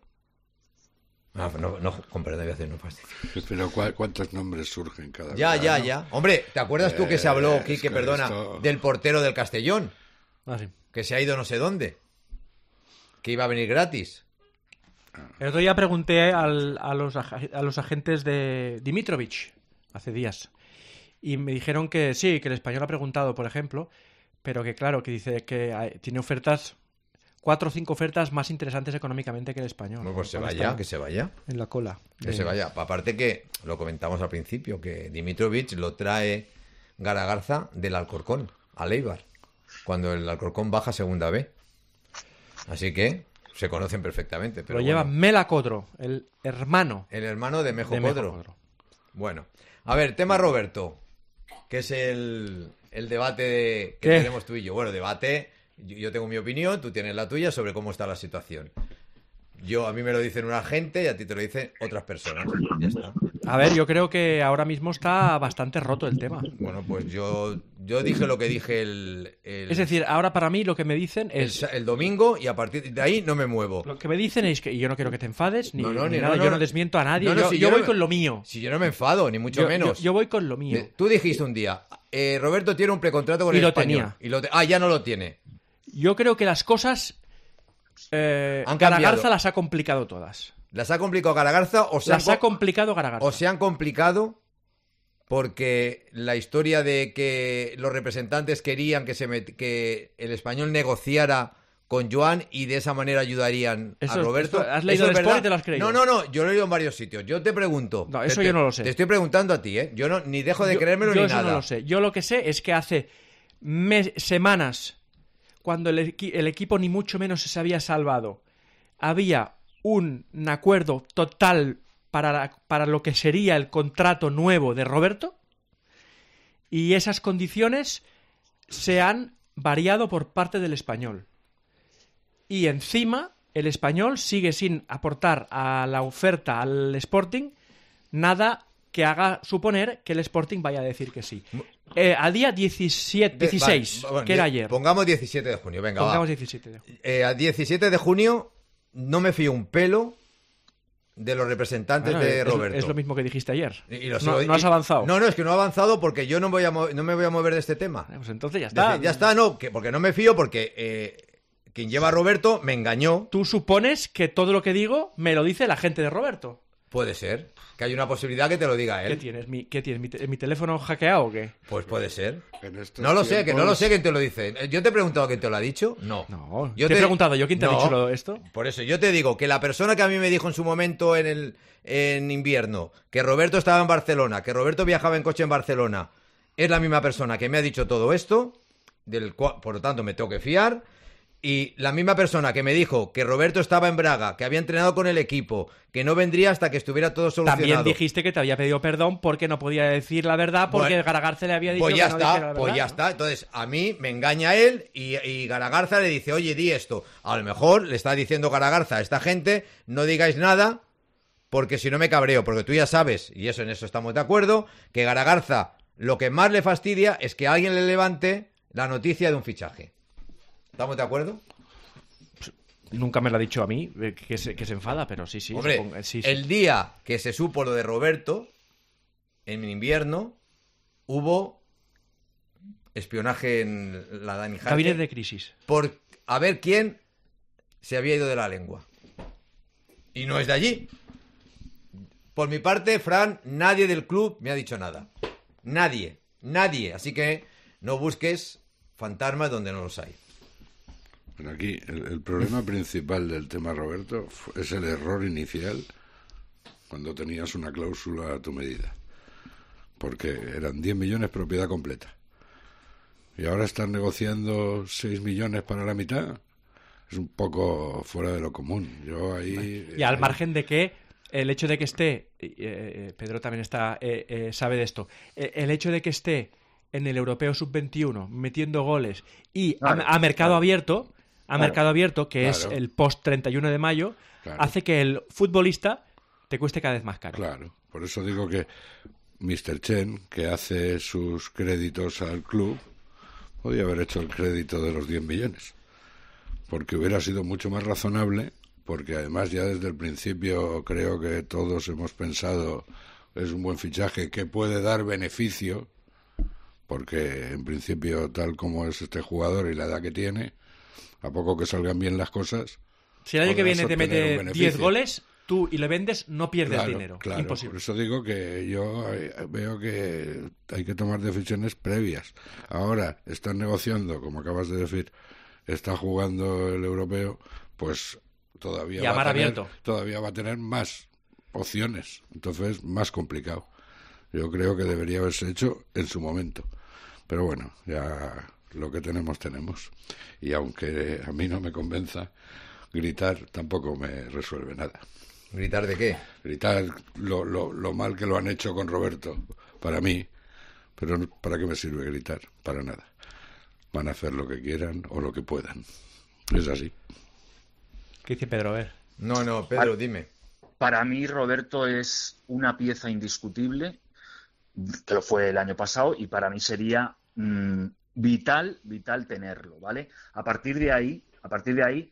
No, no, no con perdón, voy a hacer no fastidio. Pero ¿cuál- ¿cuántos nombres surgen cada Ya, ya, verano? ya. Hombre, ¿te acuerdas tú que se habló, Eh, Quique, es que perdona, esto- del portero del Castellón? Ah, sí. Que se ha ido no sé dónde. Que iba a venir gratis. El otro día pregunté al- a, los, aj- a los agentes de Dimitrovic hace días. Y me dijeron que sí, que el español ha preguntado, por ejemplo, pero que claro, que dice que hay- tiene ofertas, cuatro o cinco ofertas más interesantes económicamente que el español. Bueno, pues se Ahora vaya, está que se vaya. en la cola. Que de- se vaya. Aparte que, lo comentamos al principio, que Dimitrovic lo trae Garagarza del Alcorcón, al Eibar, cuando el Alcorcón baja a segunda B. Así que se conocen perfectamente. Pero Lo lleva bueno, Mela Codro, el hermano el hermano de Mejo de Mejo Codro. Codro. Bueno, a ver, tema Roberto, que es el, el debate de- que ¿Qué? tenemos tú y yo. Bueno, debate, yo, yo tengo mi opinión, tú tienes la tuya sobre cómo está la situación. Yo, a mí me lo dicen una gente y a ti te lo dicen otras personas. Ya está. A ver, yo creo que ahora mismo está bastante roto el tema. Bueno, pues yo, yo dije lo que dije el, el, Es decir, ahora para mí lo que me dicen el, es... sa- el domingo y a partir de ahí no me muevo. Lo que me dicen es que y yo no quiero que te enfades, ni, No, no, ni ni- nada, no, yo no. no desmiento a nadie, No, no, yo, si yo yo voy no me- con lo mío. Si yo no me enfado, ni mucho Yo- menos. Yo, yo voy con lo mío. De- Tú dijiste un día, eh, Roberto tiene un precontrato con Y el lo Español. tenía. Y lo te- ah, ya no lo tiene. Yo creo que las cosas... Eh, Han cambiado. Garagarza las ha complicado todas. ¿Las ha complicado Garagarza o se, han, Las ha co- complicado Garagarza. o se han complicado porque la historia de que los representantes querían que, se met- que el Español negociara con Joan y de esa manera ayudarían eso, a Roberto. Esto, ¿has leído ¿Eso el es Sport verdad? y te lo has creído? No, no, no, yo lo he leído en varios sitios. Yo te pregunto. No, eso te, yo no lo sé. Te estoy preguntando a ti, ¿eh? Yo no, ni dejo de yo, creérmelo yo ni eso nada. no lo sé. Yo lo que sé es que hace mes, semanas, cuando el, equi el equipo ni mucho menos se había salvado, había un, un acuerdo total para, la, para lo que sería el contrato nuevo de Roberto, y esas condiciones se han variado por parte del Español. Y encima, el Español sigue sin aportar a la oferta al Sporting nada que haga suponer que el Sporting vaya a decir que sí. Eh, al día diecisiete, dieciséis, vale, bueno, que era ayer. Pongamos diecisiete de junio, venga, Pongamos va. diecisiete de junio. Eh, a diecisiete de junio no me fío un pelo de los representantes Bueno, de es, Roberto. es lo mismo que dijiste ayer. Y, y lo no, sigo, no has y, avanzado. No, no, es que no he avanzado porque yo no, voy a no me voy a mover de este tema. Pues entonces ya está. Decir, ya está, no, que, porque no me fío porque eh, quien lleva a Roberto me engañó. Tú supones que todo lo que digo me lo dice la gente de Roberto. Puede ser, que hay una posibilidad que te lo diga él. ¿Qué tienes? ¿Mi, qué tienes? ¿Mi, te ¿Mi teléfono hackeado o qué? Pues puede ser. En No lo sé, que no lo tiempos- sé quién te lo dice. Yo te he preguntado quién te lo ha dicho. No. No, Yo te he preguntado yo quién te ha No. dicho lo- esto. Por eso yo te digo que la persona que a mí me dijo en su momento en el en invierno que Roberto estaba en Barcelona, que Roberto viajaba en coche en Barcelona, es la misma persona que me ha dicho todo esto, del cual, por lo tanto me tengo que fiar. Y la misma persona que me dijo que Roberto estaba en Braga, que había entrenado con el equipo, que no vendría hasta que estuviera todo solucionado. También dijiste que te había pedido perdón porque no podía decir la verdad porque Bueno, Garagarza le había dicho Pues ya que no dijera la está, verdad. pues ya está. Entonces, a mí me engaña él y, y Garagarza le dice, oye, di esto. A lo mejor le está diciendo Garagarza a esta gente, no digáis nada, porque si no me cabreo. Porque tú ya sabes, y eso en eso estamos de acuerdo, que Garagarza lo que más le fastidia es que alguien le levante la noticia de un fichaje. ¿Estamos de acuerdo? Nunca me lo ha dicho a mí, eh, que se, que se enfada, pero sí, sí. Hombre, supongo- sí, sí. el día que se supo lo de Roberto, en invierno, hubo espionaje en la Dani Jarque Gabinete de crisis. por a ver quién se había ido de la lengua. Y no es de allí. Por mi parte, Fran, nadie del club me ha dicho nada. Nadie, nadie. Así que no busques fantasmas donde no los hay. Bueno, aquí el, el problema principal del tema Roberto fu- es el error inicial cuando tenías una cláusula a tu medida. Porque eran diez millones propiedad completa. Y ahora están negociando seis millones para la mitad. Es un poco fuera de lo común. Yo ahí... Y al ahí- margen de que el hecho de que esté, eh, eh, Pedro también está eh, eh, sabe de esto, eh, el hecho de que esté en el Europeo sub veintiuno metiendo goles y Claro, a, a mercado claro. abierto, a Claro. mercado abierto, que es Claro. el post treinta y uno de mayo, Claro. hace que el futbolista te cueste cada vez más caro. Claro, por eso digo que mister Chen, que hace sus créditos al club, podía haber hecho el crédito de los diez millones. Porque hubiera sido mucho más razonable, porque además ya desde el principio creo que todos hemos pensado es un buen fichaje que puede dar beneficio, porque en principio tal como es este jugador y la edad que tiene, a poco que salgan bien las cosas... Si el año que podrás viene te obtener un mete beneficio. diez goles, tú y le vendes, no pierdes Claro, dinero. claro. Imposible. Por eso digo que yo eh, veo que hay que tomar decisiones previas. Ahora están negociando, como acabas de decir, está jugando el europeo, pues todavía Y a va mar a tener, abierto. todavía va a tener más opciones. Entonces, más complicado. Yo creo que debería haberse hecho en su momento. Pero bueno, ya lo que tenemos, tenemos. Y aunque a mí no me convenza, gritar tampoco me resuelve nada. ¿Gritar de qué? Gritar lo, lo, lo mal que lo han hecho con Roberto, para mí. Pero no- ¿para qué me sirve gritar? Para nada. Van a hacer lo que quieran o lo que puedan. Es así. ¿Qué dice Pedro? A ver. No, no, Pedro, dime. Para mí, Roberto es una pieza indiscutible, que lo fue el año pasado, y para mí sería mm, vital, vital tenerlo, ¿vale? A partir de ahí, a partir de ahí,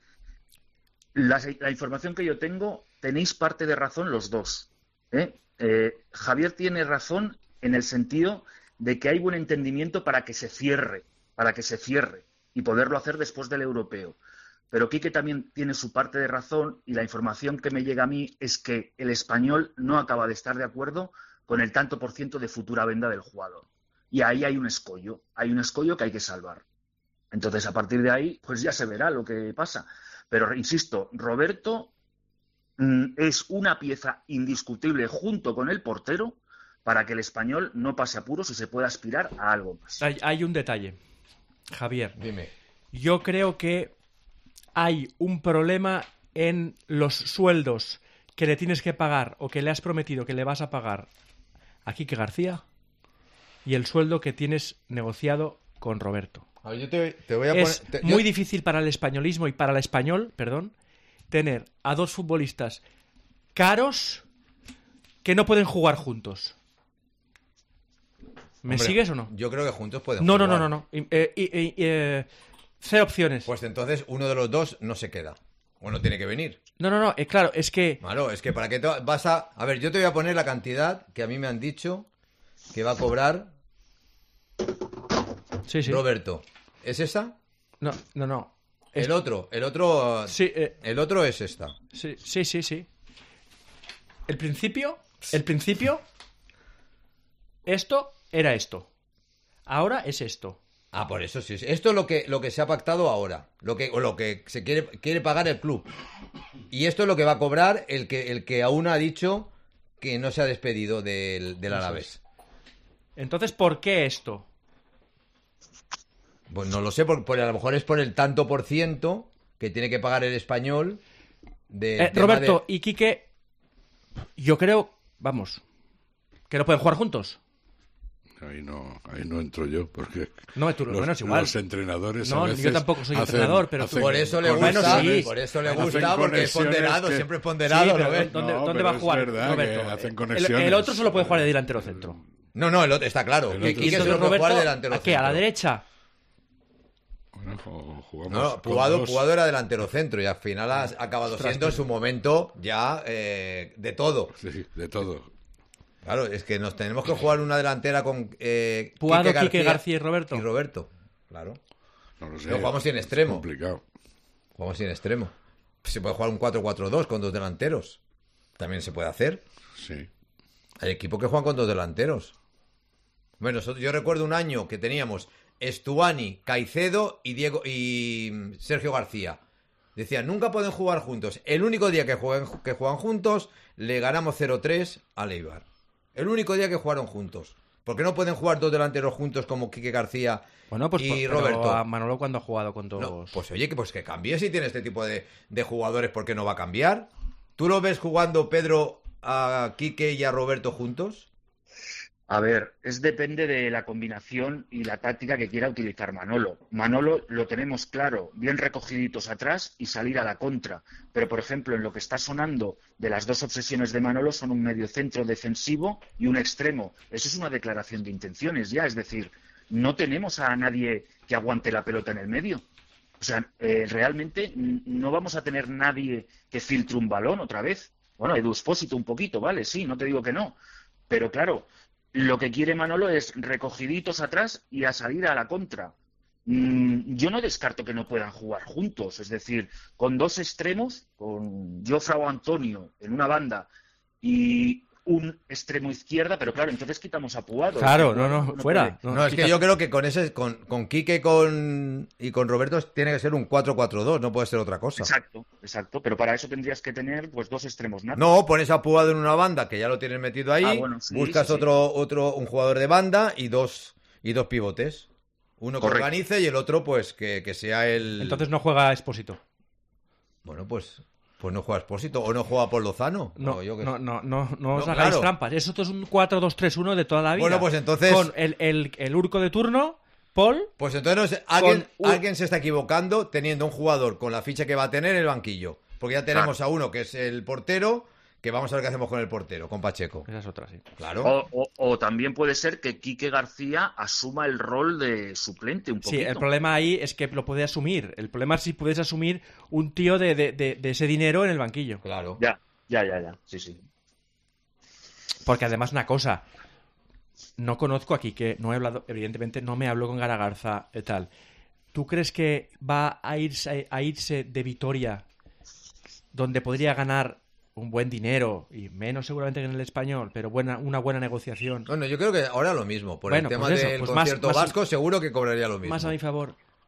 la, la información que yo tengo, tenéis parte de razón los dos, ¿eh? Eh, Javier tiene razón en el sentido de que hay buen entendimiento para que se cierre, para que se cierre y poderlo hacer después del europeo. Pero Quique también tiene su parte de razón y la información que me llega a mí es que el Español no acaba de estar de acuerdo con el tanto por ciento de futura venda del jugador. Y ahí hay un escollo, hay un escollo que hay que salvar. Entonces, a partir de ahí, pues ya se verá lo que pasa. Pero, insisto, Roberto mm, es una pieza indiscutible junto con el portero para que el Español no pase apuros y se pueda aspirar a algo más. Hay, hay un detalle, Javier. Dime. Yo creo que hay un problema en los sueldos que le tienes que pagar o que le has prometido que le vas a pagar a Quique García y el sueldo que tienes negociado con Roberto. A ver, yo te, te voy a es poner, te, muy yo... difícil para el españolismo y para el español, perdón, tener a dos futbolistas caros que no pueden jugar juntos. ¿Me Hombre, sigues o no? Yo creo que juntos pueden no, jugar. No, no, no, no. Eh, eh, eh, eh, cero opciones. Pues entonces uno de los dos no se queda. O no tiene que venir. No, no, no. Eh, claro, es que... Claro, es que para que te vas a... A ver, yo te voy a poner la cantidad que a mí me han dicho que va a cobrar sí, sí. Roberto. ¿Es esa? No, no, no. El Es... otro, el otro... Sí, eh... El otro es esta. Sí, sí, sí, sí. El principio... El principio... Esto era esto. Ahora es esto. Ah, por eso sí. Esto es lo que, lo que se ha pactado ahora. Lo que, o lo que se quiere, quiere pagar el club. Y esto es lo que va a cobrar el que, el que aún ha dicho que no se ha despedido del, del Alavés. Entonces, ¿por qué esto? Pues no lo sé, por, por, a lo mejor es por el tanto por ciento que tiene que pagar el Español. De, eh, Roberto de... y Quique, yo creo, vamos, que no pueden jugar juntos. Ahí no, ahí no entro yo, porque no, tú, los, bueno, es igual. los entrenadores no, a veces yo tampoco soy hacen, entrenador, pero hacen por eso le gusta, sí. por eso le gusta, porque es ponderado, que... siempre es ponderado, sí, pero Roberto. ¿Dónde, no, ¿dónde pero va a jugar verdad Roberto? hacen el, el otro solo puede jugar de delantero centro. No, no, el otro está claro. El que otro Quique sí. solo puede jugar de delantero ¿A qué? centro. ¿A la derecha? Bueno, jugamos no, Puado, Puado era delantero centro y al final ha acabado Ostras, siendo en su momento ya eh, de todo. Sí, de todo. Claro, es que nos tenemos que jugar una delantera con eh, Puado, Quique García, Quique García y Roberto. Y Roberto, claro. No lo sé. No, jugamos sin extremo. Es complicado. Jugamos sin extremo. Se puede jugar un cuatro cuatro dos con dos delanteros. También se puede hacer. Sí. Hay equipos que juegan con dos delanteros. Bueno, yo recuerdo un año que teníamos Estuani, Caicedo y Diego y Sergio García. Decían, nunca pueden jugar juntos. El único día que juegan, que juegan juntos, le ganamos cero tres al Eibar. El único día que jugaron juntos. ¿Por qué no pueden jugar dos delanteros juntos como Quique García bueno, pues, y pero Roberto? A Manolo cuando ha jugado con dos... No, pues oye, que, pues que cambie si tiene este tipo de, de jugadores, ¿por qué no va a cambiar? ¿Tú lo ves jugando, Pedro, a Quique y a Roberto juntos? A ver, es depende de la combinación y la táctica que quiera utilizar Manolo. Manolo lo tenemos claro, bien recogiditos atrás y salir a la contra. Pero, por ejemplo, en lo que está sonando de las dos obsesiones de Manolo son un mediocentro defensivo y un extremo. Eso es una declaración de intenciones ya, es decir, no tenemos a nadie que aguante la pelota en el medio. O sea, eh, realmente no vamos a tener nadie que filtre un balón otra vez. Bueno, Edu Espósito un poquito, vale, sí, no te digo que no. Pero claro, lo que quiere Manolo es recogiditos atrás y a salir a la contra. Mm, yo no descarto que no puedan jugar juntos, es decir, con dos extremos, con Jofre o Antonio en una banda y un extremo izquierda, pero claro, entonces quitamos a Puado. Claro, no, no, no, no fuera. No, no es que yo creo que con ese, con, con Quique con, y con Roberto tiene que ser un cuatro cuatro dos, no puede ser otra cosa. Exacto, exacto, pero para eso tendrías que tener pues dos extremos natos. No, pones a Puado en una banda, que ya lo tienes metido ahí, ah, bueno, sí, buscas sí, otro, sí. otro, un jugador de banda y dos, y dos pivotes. Uno que Correcto. organice y el otro, pues, que, que sea el... Entonces no juega Espósito. Bueno, pues... Pues no juega Espósito, o no juega por Lozano. No, o yo que... no, no, no, no, no os hagáis claro. trampas. Eso es un cuatro dos tres uno de toda la vida. Bueno, pues entonces... Con el, el, el Urco de turno, Paul... Pues entonces alguien, un... alguien se está equivocando teniendo un jugador con la ficha que va a tener en el banquillo. Porque ya tenemos claro. a uno que es el portero, que vamos a ver qué hacemos con el portero, con Pacheco. Esa es otra, sí. Claro. O, o, o también puede ser que Quique García asuma el rol de suplente un poquito. Sí, el problema ahí es que lo puede asumir. El problema es si puedes asumir un tío de, de, de, de ese dinero en el banquillo. Claro. Ya, ya, ya, ya. Sí, sí. Porque además una cosa, no conozco aquí que no he hablado, evidentemente no me hablo con Garagarza y tal. ¿Tú crees que va a irse, a irse de Vitoria, donde podría ganar un buen dinero y menos seguramente que en el Español, pero buena, una buena negociación? Bueno, yo creo que ahora lo mismo. Por bueno, el tema pues eso, del pues concierto más, más, vasco seguro que cobraría lo mismo. Más a mi favor.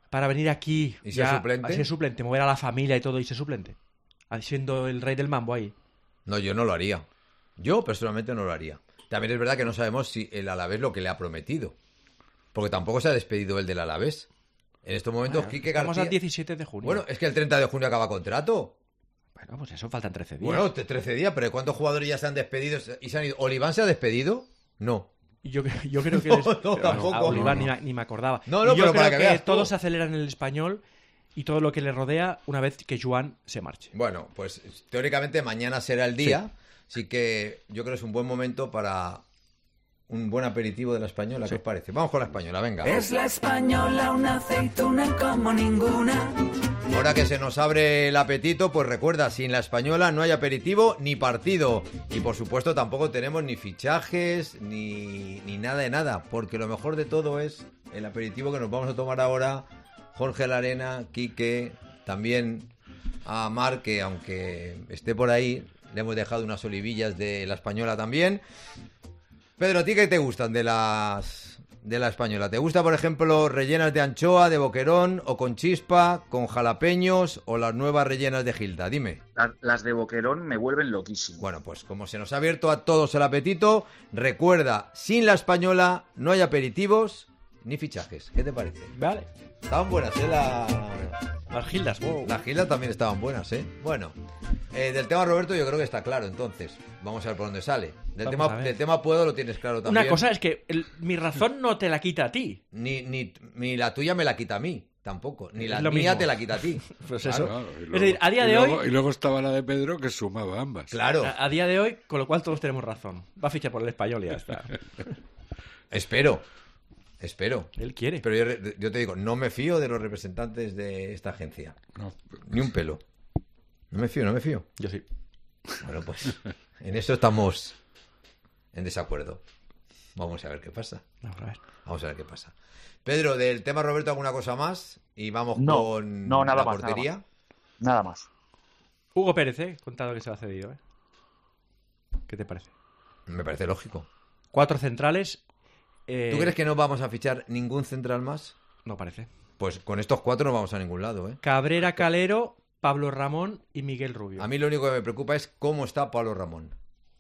para venir aquí ¿Y ya, ser suplente? a ser suplente, mover a la familia y todo y ser suplente? Siendo el rey del mambo ahí. No, yo no lo haría. Yo personalmente no lo haría. También es verdad que no sabemos si el Alavés lo que le ha prometido. Porque tampoco se ha despedido él del Alavés. En estos momentos, Bueno, Quique estamos García... al diecisiete de junio. Bueno, es que el treinta de junio acaba contrato. Bueno, pues eso, faltan trece días. Bueno, trece días, pero ¿cuántos jugadores ya se han despedido y se han ido? ¿Oliván se ha despedido? No. Yo, yo creo que... No, les... no, pero, tampoco. a Oliván No, no. Ni, ni me acordaba. No, no, Y yo pero creo para que que veas todo tú. se acelera en el español y todo lo que le rodea una vez que Joan se marche. Bueno, pues teóricamente mañana será el día, así que yo creo que es un buen momento para un buen aperitivo de la Española. ¿Qué os parece? Vamos con la Española, venga. Es la Española, una aceituna como ninguna. Ahora que se nos abre el apetito, pues recuerda, sin la Española no hay aperitivo ni partido. Y por supuesto tampoco tenemos ni fichajes, ni, ni nada de nada, porque lo mejor de todo es el aperitivo que nos vamos a tomar ahora. Jorge Larena, Quique, también a Mar, que aunque esté por ahí, le hemos dejado unas olivillas de la Española también. Pedro, ¿a ti qué te gustan de las de la Española? ¿Te gusta, por ejemplo, rellenas de anchoa, de boquerón, o con chispa, con jalapeños, o las nuevas rellenas de Gilda? Dime. La- Las de boquerón me vuelven loquísimo. Bueno, pues como se nos ha abierto a todos el apetito, recuerda, sin la Española no hay aperitivos ni fichajes. ¿Qué te parece? Vale. Estaban buenas, ¿eh? La... Las Gildas, wow. Las Gildas también estaban buenas, ¿eh? Bueno, eh, del tema Roberto yo creo que está claro, entonces. Vamos a ver por dónde sale. Del, Vamos a tema, ver. del tema puedo lo tienes claro también. Una cosa es que el- mi razón no te la quita a ti. Ni, ni, ni la tuya me la quita a mí, tampoco. Ni la Es lo mía mismo. te la quita a ti. Pues Claro. eso. Claro, y Es decir, a día y de luego- hoy- Y luego estaba la de Pedro que sumaba ambas. Claro. A, a día de hoy, con lo cual todos tenemos razón. Va a fichar por el español y ya está. Espero. Espero. Él quiere. Pero yo, re- yo te digo, no me fío de los representantes de esta agencia. No, Ni un pelo. No me fío, no me fío. Yo sí. Bueno, pues en eso estamos en desacuerdo. Vamos a ver qué pasa. Vamos a ver. Vamos a ver qué pasa. Pedro, del tema Roberto, ¿alguna cosa más? Y vamos No, con no, nada la más, nada portería. más. Nada más. Hugo Pérez, ¿eh? Contado que se ha cedido, ¿eh? ¿Qué te parece? Me parece lógico. Cuatro centrales. eh, ¿Tú crees que no vamos a fichar ningún central más? No parece. Pues con estos cuatro no vamos a ningún lado, ¿eh? Cabrera, Calero, Pablo Ramón y Miguel Rubio. A mí lo único que me preocupa es cómo está Pablo Ramón.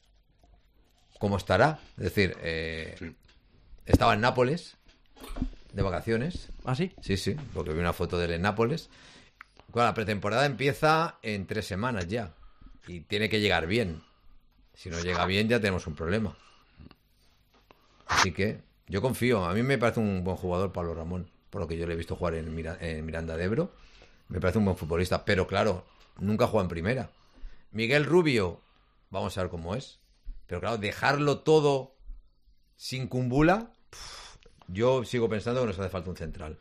¿Cómo estará? Es decir, eh, Sí. estaba en Nápoles de vacaciones. ¿Ah, sí? Sí, sí, porque vi una foto de él en Nápoles. Bueno, la pretemporada empieza en tres semanas ya. Y tiene que llegar bien. Si no llega bien, ya tenemos un problema. Así que yo confío. A mí me parece un buen jugador Pablo Ramón. Por lo que yo le he visto jugar en, Mira- en Miranda de Ebro. Me parece un buen futbolista. Pero claro, nunca juega en primera. Miguel Rubio, vamos a ver cómo es. Pero claro, dejarlo todo sin Cumbula, pf, yo sigo pensando que nos hace falta un central.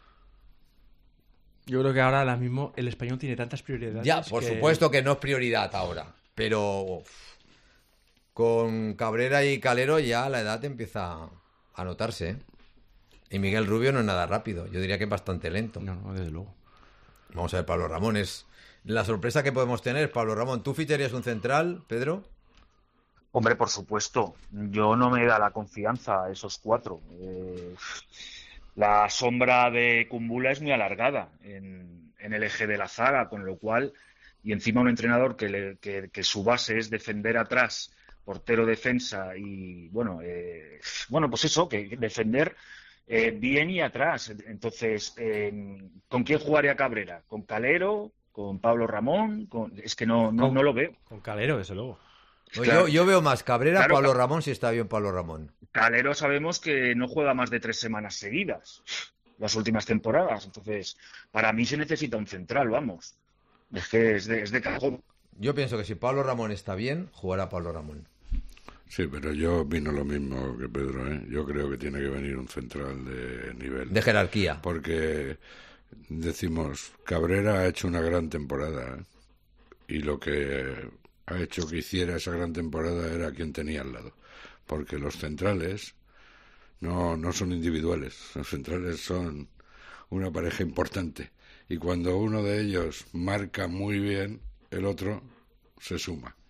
Yo creo que ahora, ahora mismo, el español tiene tantas prioridades. Ya, por que- supuesto que no es prioridad ahora, pero uf, con Cabrera y Calero ya la edad empieza a notarse, ¿eh? Y Miguel Rubio no es nada rápido, yo diría que es bastante lento. No, no, desde luego. Vamos a ver, Pablo Ramón es la sorpresa que podemos tener. Pablo Ramón, ¿tú ficharías un central, Pedro? Hombre, por supuesto. Yo no me da la confianza a esos cuatro. Eh, la sombra de Kumbula es muy alargada en, en el eje de la zaga, con lo cual, y encima un entrenador que, le- que, que su base es defender atrás, portero, defensa y, bueno, eh, bueno, pues eso, que defender eh, bien y atrás. Entonces, eh, ¿con quién jugaría Cabrera? ¿Con Calero? ¿Con Pablo Ramón? Con... Es que no, no, Con- no lo veo. Con Calero, desde luego. Pues Claro. yo, yo veo más Cabrera, Claro, Pablo claro. Ramón, si está bien Pablo Ramón. Calero sabemos que no juega más de tres semanas seguidas, las últimas temporadas. Entonces, para mí se necesita un central, vamos. Es que es de, es de cajón. Yo pienso que si Pablo Ramón está bien, jugará Pablo Ramón. Sí, pero yo opino lo mismo que Pedro, ¿eh? Yo creo que tiene que venir un central de nivel. De jerarquía. Porque decimos, Cabrera ha hecho una gran temporada, ¿eh? Y lo que ha hecho que hiciera esa gran temporada era quien tenía al lado. Porque los centrales no, no son individuales, los centrales son una pareja importante. Y cuando uno de ellos marca muy bien, el otro se suma.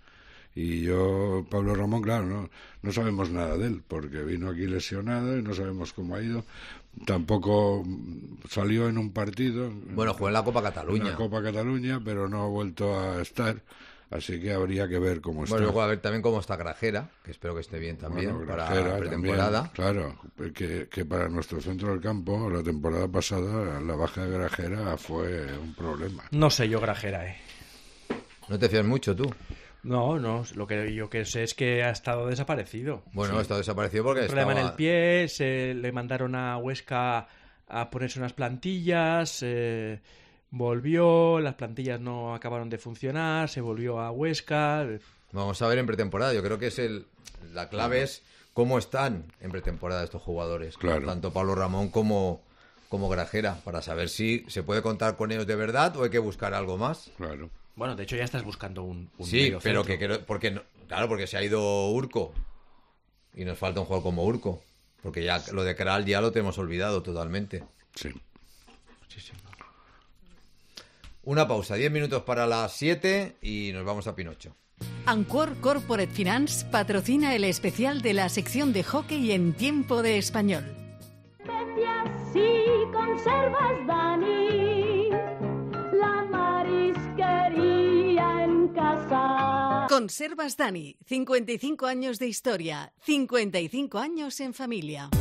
Y yo, Pablo Ramón, claro, no, no sabemos nada de él, porque vino aquí lesionado y no sabemos cómo ha ido. Tampoco salió en un partido. Bueno, jugó en la Copa Cataluña. En la Copa Cataluña, pero no ha vuelto a estar. Así que habría que ver cómo está. Bueno, luego a ver también cómo está Grajera, que espero que esté bien también bueno, para Grajera la pretemporada. También, claro, que, que para nuestro centro del campo, la temporada pasada, la baja de Grajera fue un problema. No sé yo Grajera, ¿eh? ¿No te fías mucho tú? No, no, lo que yo que sé es que ha estado desaparecido. Bueno, sí. ha estado desaparecido porque un problema estaba... en el pie, se le mandaron a Huesca a ponerse unas plantillas, eh, volvió, las plantillas no acabaron de funcionar, se volvió a Huesca. Vamos a ver en pretemporada, yo creo que es el la clave es cómo están en pretemporada estos jugadores, claro. Tanto Pablo Ramón como, como Grajera, para saber si se puede contar con ellos de verdad o hay que buscar algo más. Claro. Bueno, de hecho ya estás buscando un, un sí, medio pero centro. que creo, porque no, claro, porque se ha ido Urco y nos falta un jugador como Urco, porque ya lo de Kral ya lo tenemos olvidado totalmente. Sí. Sí, sí. Una pausa, diez minutos para las siete y nos vamos a Pinocho. Ancuor Corporate Finance patrocina el especial de la sección de hockey en Tiempo de Español. Sí, conservas Dani, la marisquería en casa. Conservas Dani, cincuenta y cinco años de historia, cincuenta y cinco años en familia.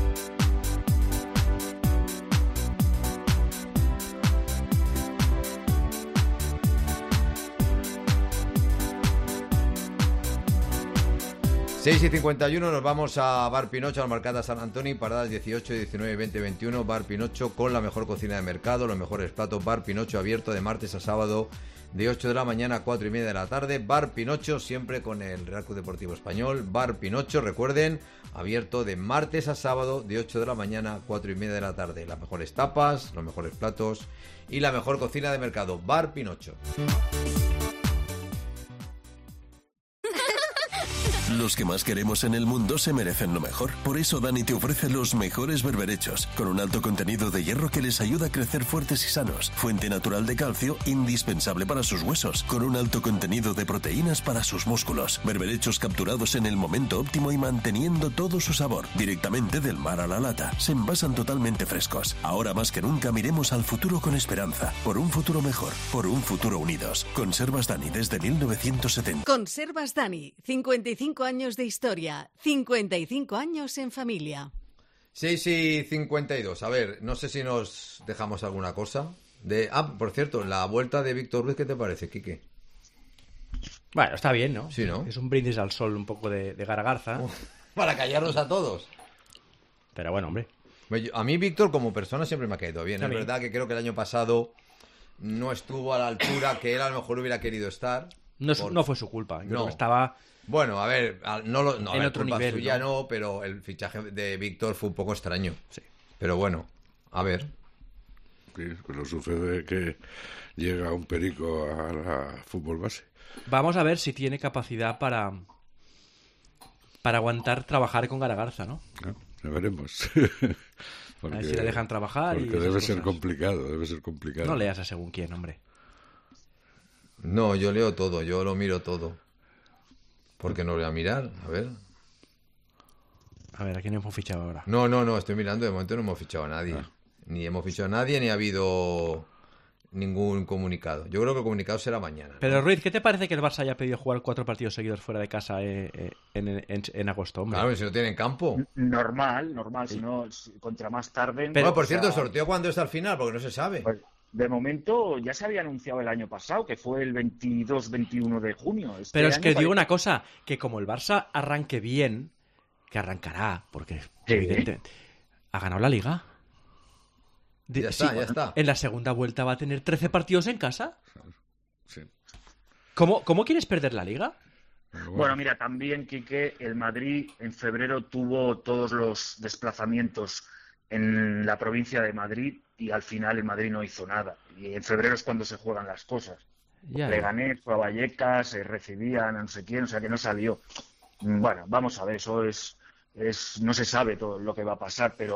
seis y cincuenta y uno nos vamos a Bar Pinocho, al Mercado San Antonio, paradas dieciocho, diecinueve, veinte, veintiuno. Bar Pinocho con la mejor cocina de mercado, los mejores platos. Bar Pinocho abierto de martes a sábado de ocho de la mañana a cuatro y media de la tarde. Bar Pinocho siempre con el Real Club Deportivo Español. Bar Pinocho, recuerden, abierto de martes a sábado de ocho de la mañana a cuatro y media de la tarde. Las mejores tapas, los mejores platos y la mejor cocina de mercado. Bar Pinocho. Los que más queremos en el mundo se merecen lo mejor. Por eso Dani te ofrece los mejores berberechos, con un alto contenido de hierro que les ayuda a crecer fuertes y sanos. Fuente natural de calcio, indispensable para sus huesos, con un alto contenido de proteínas para sus músculos. Berberechos capturados en el momento óptimo y manteniendo todo su sabor, directamente del mar a la lata. Se envasan totalmente frescos. Ahora más que nunca miremos al futuro con esperanza. Por un futuro mejor, por un futuro unidos. Conservas Dani desde mil novecientos setenta. Conservas Dani, cincuenta y cinco años de historia, cincuenta y cinco años en familia. seis y cincuenta y dos. A ver, no sé si nos dejamos alguna cosa. De Ah, por cierto, la vuelta de Víctor Ruiz, ¿qué te parece, Quique? Bueno, está bien, ¿no? Sí, ¿no? Es un brindis al sol un poco de, de Garagarza. Uf, para callarnos a todos. Pero bueno, hombre. A mí Víctor como persona siempre me ha caído bien. Es verdad que creo que el año pasado no estuvo a la altura que él a lo mejor hubiera querido estar. No, por... no fue su culpa. Yo no. creo que estaba... Bueno, a ver, no, lo, no en a ver, otro culpa nivel, suya ¿no? no, pero el fichaje de Víctor fue un poco extraño. Sí. Pero bueno, a ver. Sí, pero sucede que llega un perico a la fútbol base. Vamos a ver si tiene capacidad para para aguantar trabajar con Garagarza, ¿no? No, ya veremos. Porque, a ver si le dejan trabajar. Porque y debe ser cosas. complicado, debe ser complicado. No leas a según quién, hombre. No, yo leo todo, yo lo miro todo. ¿Por qué no lo voy a mirar? A ver. A ver, ¿a quién hemos fichado ahora? No, no, no, estoy mirando, de momento no hemos fichado a nadie. Ah. Ni hemos fichado a nadie, ni ha habido ningún comunicado. Yo creo que el comunicado será mañana, ¿no? Pero Ruiz, ¿qué te parece que el Barça haya pedido jugar cuatro partidos seguidos fuera de casa eh, eh, en, en, en agosto, hombre? Claro, si no tienen campo. Normal, normal, sí. Si no, contra más tarde... Pero, por cierto, o sea, ¿el sorteo cuándo es al final? Porque no se sabe. Pues, de momento ya se había anunciado el año pasado, que fue el veintidós veintiuno de junio. Este Pero es que parece... digo una cosa, que como el Barça arranque bien, que arrancará, porque sí. evidentemente ha ganado la Liga. De, ya está, sí, ya está. En la segunda vuelta va a tener trece partidos en casa. Sí. ¿Cómo, ¿Cómo quieres perder la Liga? Bueno. bueno, mira, también, Quique, el Madrid en febrero tuvo todos los desplazamientos en la provincia de Madrid y al final el Madrid no hizo nada. Y en febrero es cuando se juegan las cosas. Ya, Leganés, fue a Vallecas, se recibían a no sé quién, o sea que no salió. Bueno, vamos a ver, eso es, es no se sabe todo lo que va a pasar, pero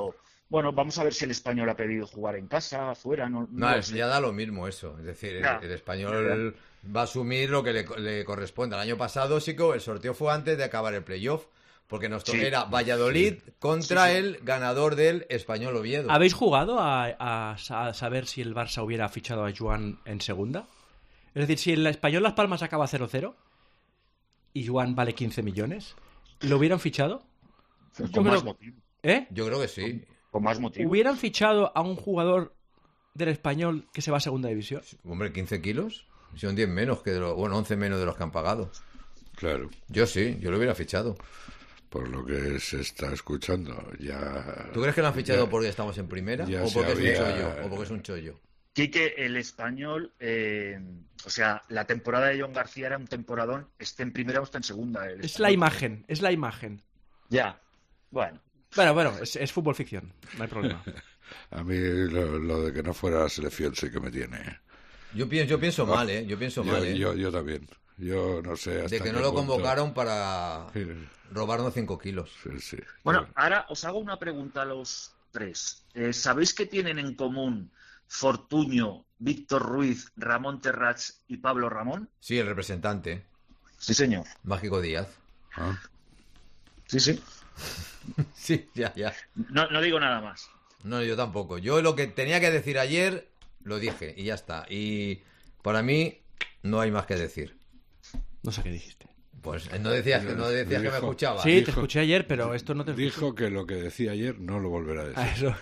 Bueno, vamos a ver si el Español ha pedido jugar en casa, afuera, no, No, no es, ya da lo mismo eso. Es decir, Ya. el, el Español va a asumir lo que le, le corresponde. El año pasado sí que el sorteo fue antes de acabar el playoff, porque nos Sí. era Valladolid contra Sí, sí. el ganador del Español Oviedo. ¿Habéis jugado a, a sa- a saber si el Barça hubiera fichado a Joan en segunda? Es decir, si el Español Las Palmas acaba cero cero y Joan vale quince millones, ¿lo hubieran fichado? Con Yo más creo- motivo. ¿Eh? Yo creo que sí. Con más motivo. ¿Hubieran fichado a un jugador del Español que se va a segunda división? Hombre, quince kilos. Son diez menos que de los... Bueno, once menos de los que han pagado. Claro. Yo sí, yo lo hubiera fichado. Por lo que se está escuchando, ya... ¿Tú crees que lo han fichado ya- porque estamos en primera? ya ¿O se porque es un había- chollo? ¿O porque es un chollo? Quique, el Español, eh, o sea, la temporada de John García era un temporadón, esté en primera o esté en segunda. el Es la Español. imagen, es la imagen. Ya, bueno. Bueno, bueno, es, es fútbol ficción, no hay problema. A mí lo, lo de que no fuera la selección sí que me tiene... Yo pienso, yo pienso mal, ¿eh? Yo pienso Yo, mal, ¿eh? yo, yo también. Yo no sé hasta De que qué no lo punto- convocaron para Sí, robarnos cinco kilos. sí, sí. Bueno, ahora os hago una pregunta a los tres. Eh, ¿Sabéis qué tienen en común Fortuño, Víctor Ruiz, Ramón Terrats y Pablo Ramón? Sí, el representante. Sí, señor. Mágico Díaz. Ah, Sí, sí. Sí, ya, ya. No, no digo nada más. No, yo tampoco. Yo lo que tenía que decir ayer, lo dije y ya está. Y para mí no hay más que decir. No sé qué dijiste. Pues no decías que no decías que me Dijo- escuchabas. Sí, dijo- te escuché ayer, pero esto no te Dijo que lo que decía ayer no lo volverá a decir. Ah, eso.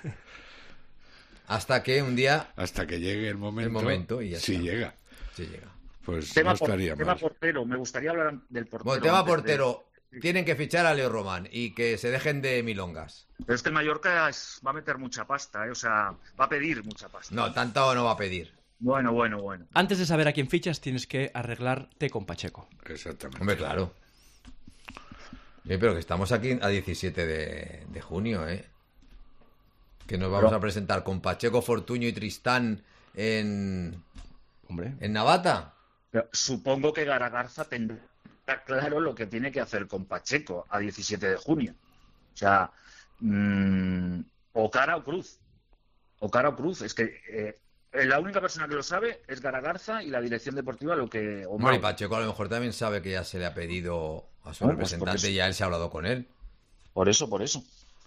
Hasta que un día Hasta que llegue el momento. El momento y ya si está. llega. se llega. Pues Tema, no por- estaría tema mal. portero. Me gustaría hablar del portero. Bueno, tema antes de- portero. Tienen que fichar a Leo Román y que se dejen de milongas. Pero es que el Mallorca es- va a meter mucha pasta, ¿eh? O sea, va a pedir mucha pasta. No, tanto no va a pedir. Bueno, bueno, bueno. Antes de saber a quién fichas, tienes que arreglarte con Pacheco. Exactamente. Hombre, claro. Sí, pero que estamos aquí a diecisiete de, de junio, ¿eh? Que nos vamos Pero- a presentar con Pacheco, Fortuño y Tristán en, Hombre. en Navata. Pero supongo que Garagarza tendrá claro lo que tiene que hacer con Pacheco a diecisiete de junio. O sea, mm, o cara o cruz. O cara o cruz. Es que eh, la única persona que lo sabe es Garagarza y la dirección deportiva lo que... o Hombre, y Mau. Pacheco a lo mejor también sabe que ya se le ha pedido a su Bueno, pues representante porque y ya él se ha hablado con él. Por eso, por eso.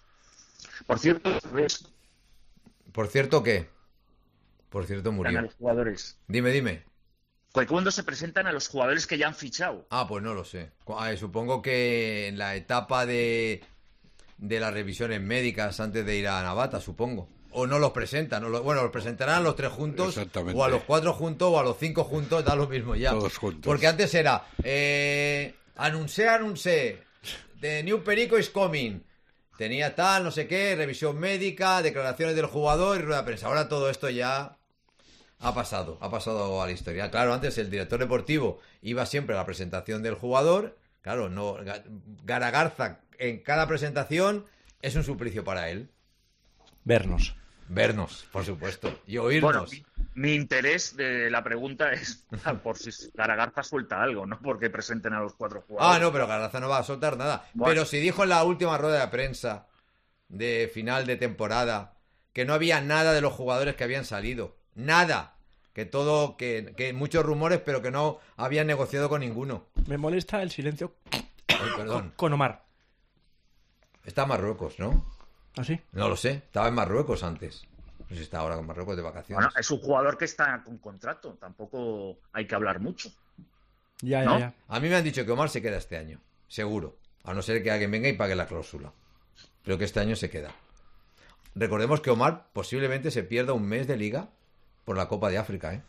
Por cierto, ves, Por cierto, ¿qué? Por cierto, a murió. los jugadores. Dime, dime. Cu- ¿Cuándo se presentan a los jugadores que ya han fichado? Ah, pues no lo sé. Cu- ah, supongo que en la etapa de, de las revisiones médicas antes de ir a Navata, supongo. O no los presentan. o lo- bueno, los presentarán a los tres juntos, Exactamente. o a los cuatro juntos, o a los cinco juntos, da lo mismo ya. Todos juntos. Porque antes era, eh, anuncié, anuncié, the new Perico is coming. Tenía tal, no sé qué, revisión médica, declaraciones del jugador y rueda de prensa. Ahora todo esto ya ha pasado, ha pasado a la historia. Claro, antes el director deportivo iba siempre a la presentación del jugador. Claro, no, Ga- Garagarza en cada presentación es un suplicio para él. Vernos. Vernos, por supuesto, y Bueno, oírnos. mi, mi interés de la pregunta es por si Garagarza suelta algo, no porque presenten a los cuatro jugadores. Ah, no, pero Garagarza no va a soltar nada. Bueno. Pero si dijo en la última rueda de prensa de final de temporada que no había nada de los jugadores que habían salido. Nada. Que todo, que, que muchos rumores, pero que no habían negociado con ninguno. Me molesta el silencio Ay, perdón. con Omar. Está en Marruecos, ¿no? ¿Ah, sí? No lo sé. Estaba en Marruecos antes. No sé si está ahora en Marruecos de vacaciones. Bueno, es un jugador que está con contrato, tampoco hay que hablar mucho. Ya, ¿No? ya, ya. A mí me han dicho que Omar se queda este año. Seguro. A no ser que alguien venga y pague la cláusula. Pero que este año se queda. Recordemos que Omar posiblemente se pierda un mes de liga por la Copa de África, ¿eh?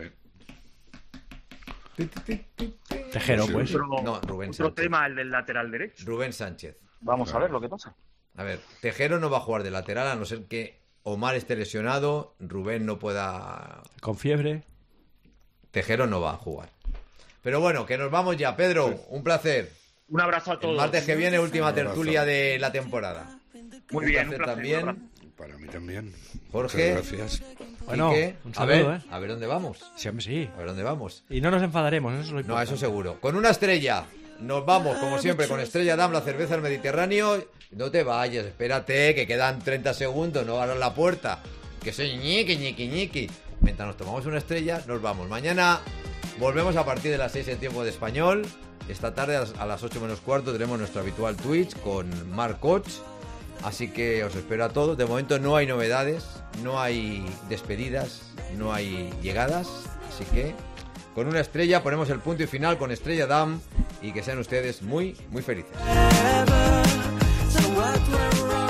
Tejero, Sí, pues. sí. Otro, No, Rubén otro Sánchez. tema, el del lateral derecho. Rubén Sánchez. Vamos a ver lo que pasa. A ver, Tejero no va a jugar de lateral a no ser que Omar esté lesionado, Rubén no pueda... Con fiebre. Tejero no va a jugar. Pero bueno, que nos vamos ya. Pedro, un placer. Un abrazo a El todos. martes que viene, última Un abrazo. tertulia de la temporada. Muy Un bien, placer un placer, también. un abrazo. Para mí también. Jorge. Muchas gracias. Bueno, Quique, un a saludo, ver, ¿eh? a ver dónde vamos. Sí, hombre, sí. A ver dónde vamos. Y no nos enfadaremos, eso es lo No, importante. eso seguro. Con una estrella nos vamos, como siempre, con Estrella Damm, la cerveza del Mediterráneo. No te vayas, espérate, que quedan treinta segundos, no abras la puerta. Que soy ñiqui, ñiqui, ñiqui. Mientras nos tomamos una estrella, nos vamos. Mañana volvemos a partir de las seis en tiempo de español. Esta tarde a las ocho menos cuarto tenemos nuestro habitual Twitch con Marc Koch. Así que os espero a todos. De momento no hay novedades, no hay despedidas, no hay llegadas. Así que con una estrella ponemos el punto y final con Estrella Damm y que sean ustedes muy, muy felices. So what went wrong?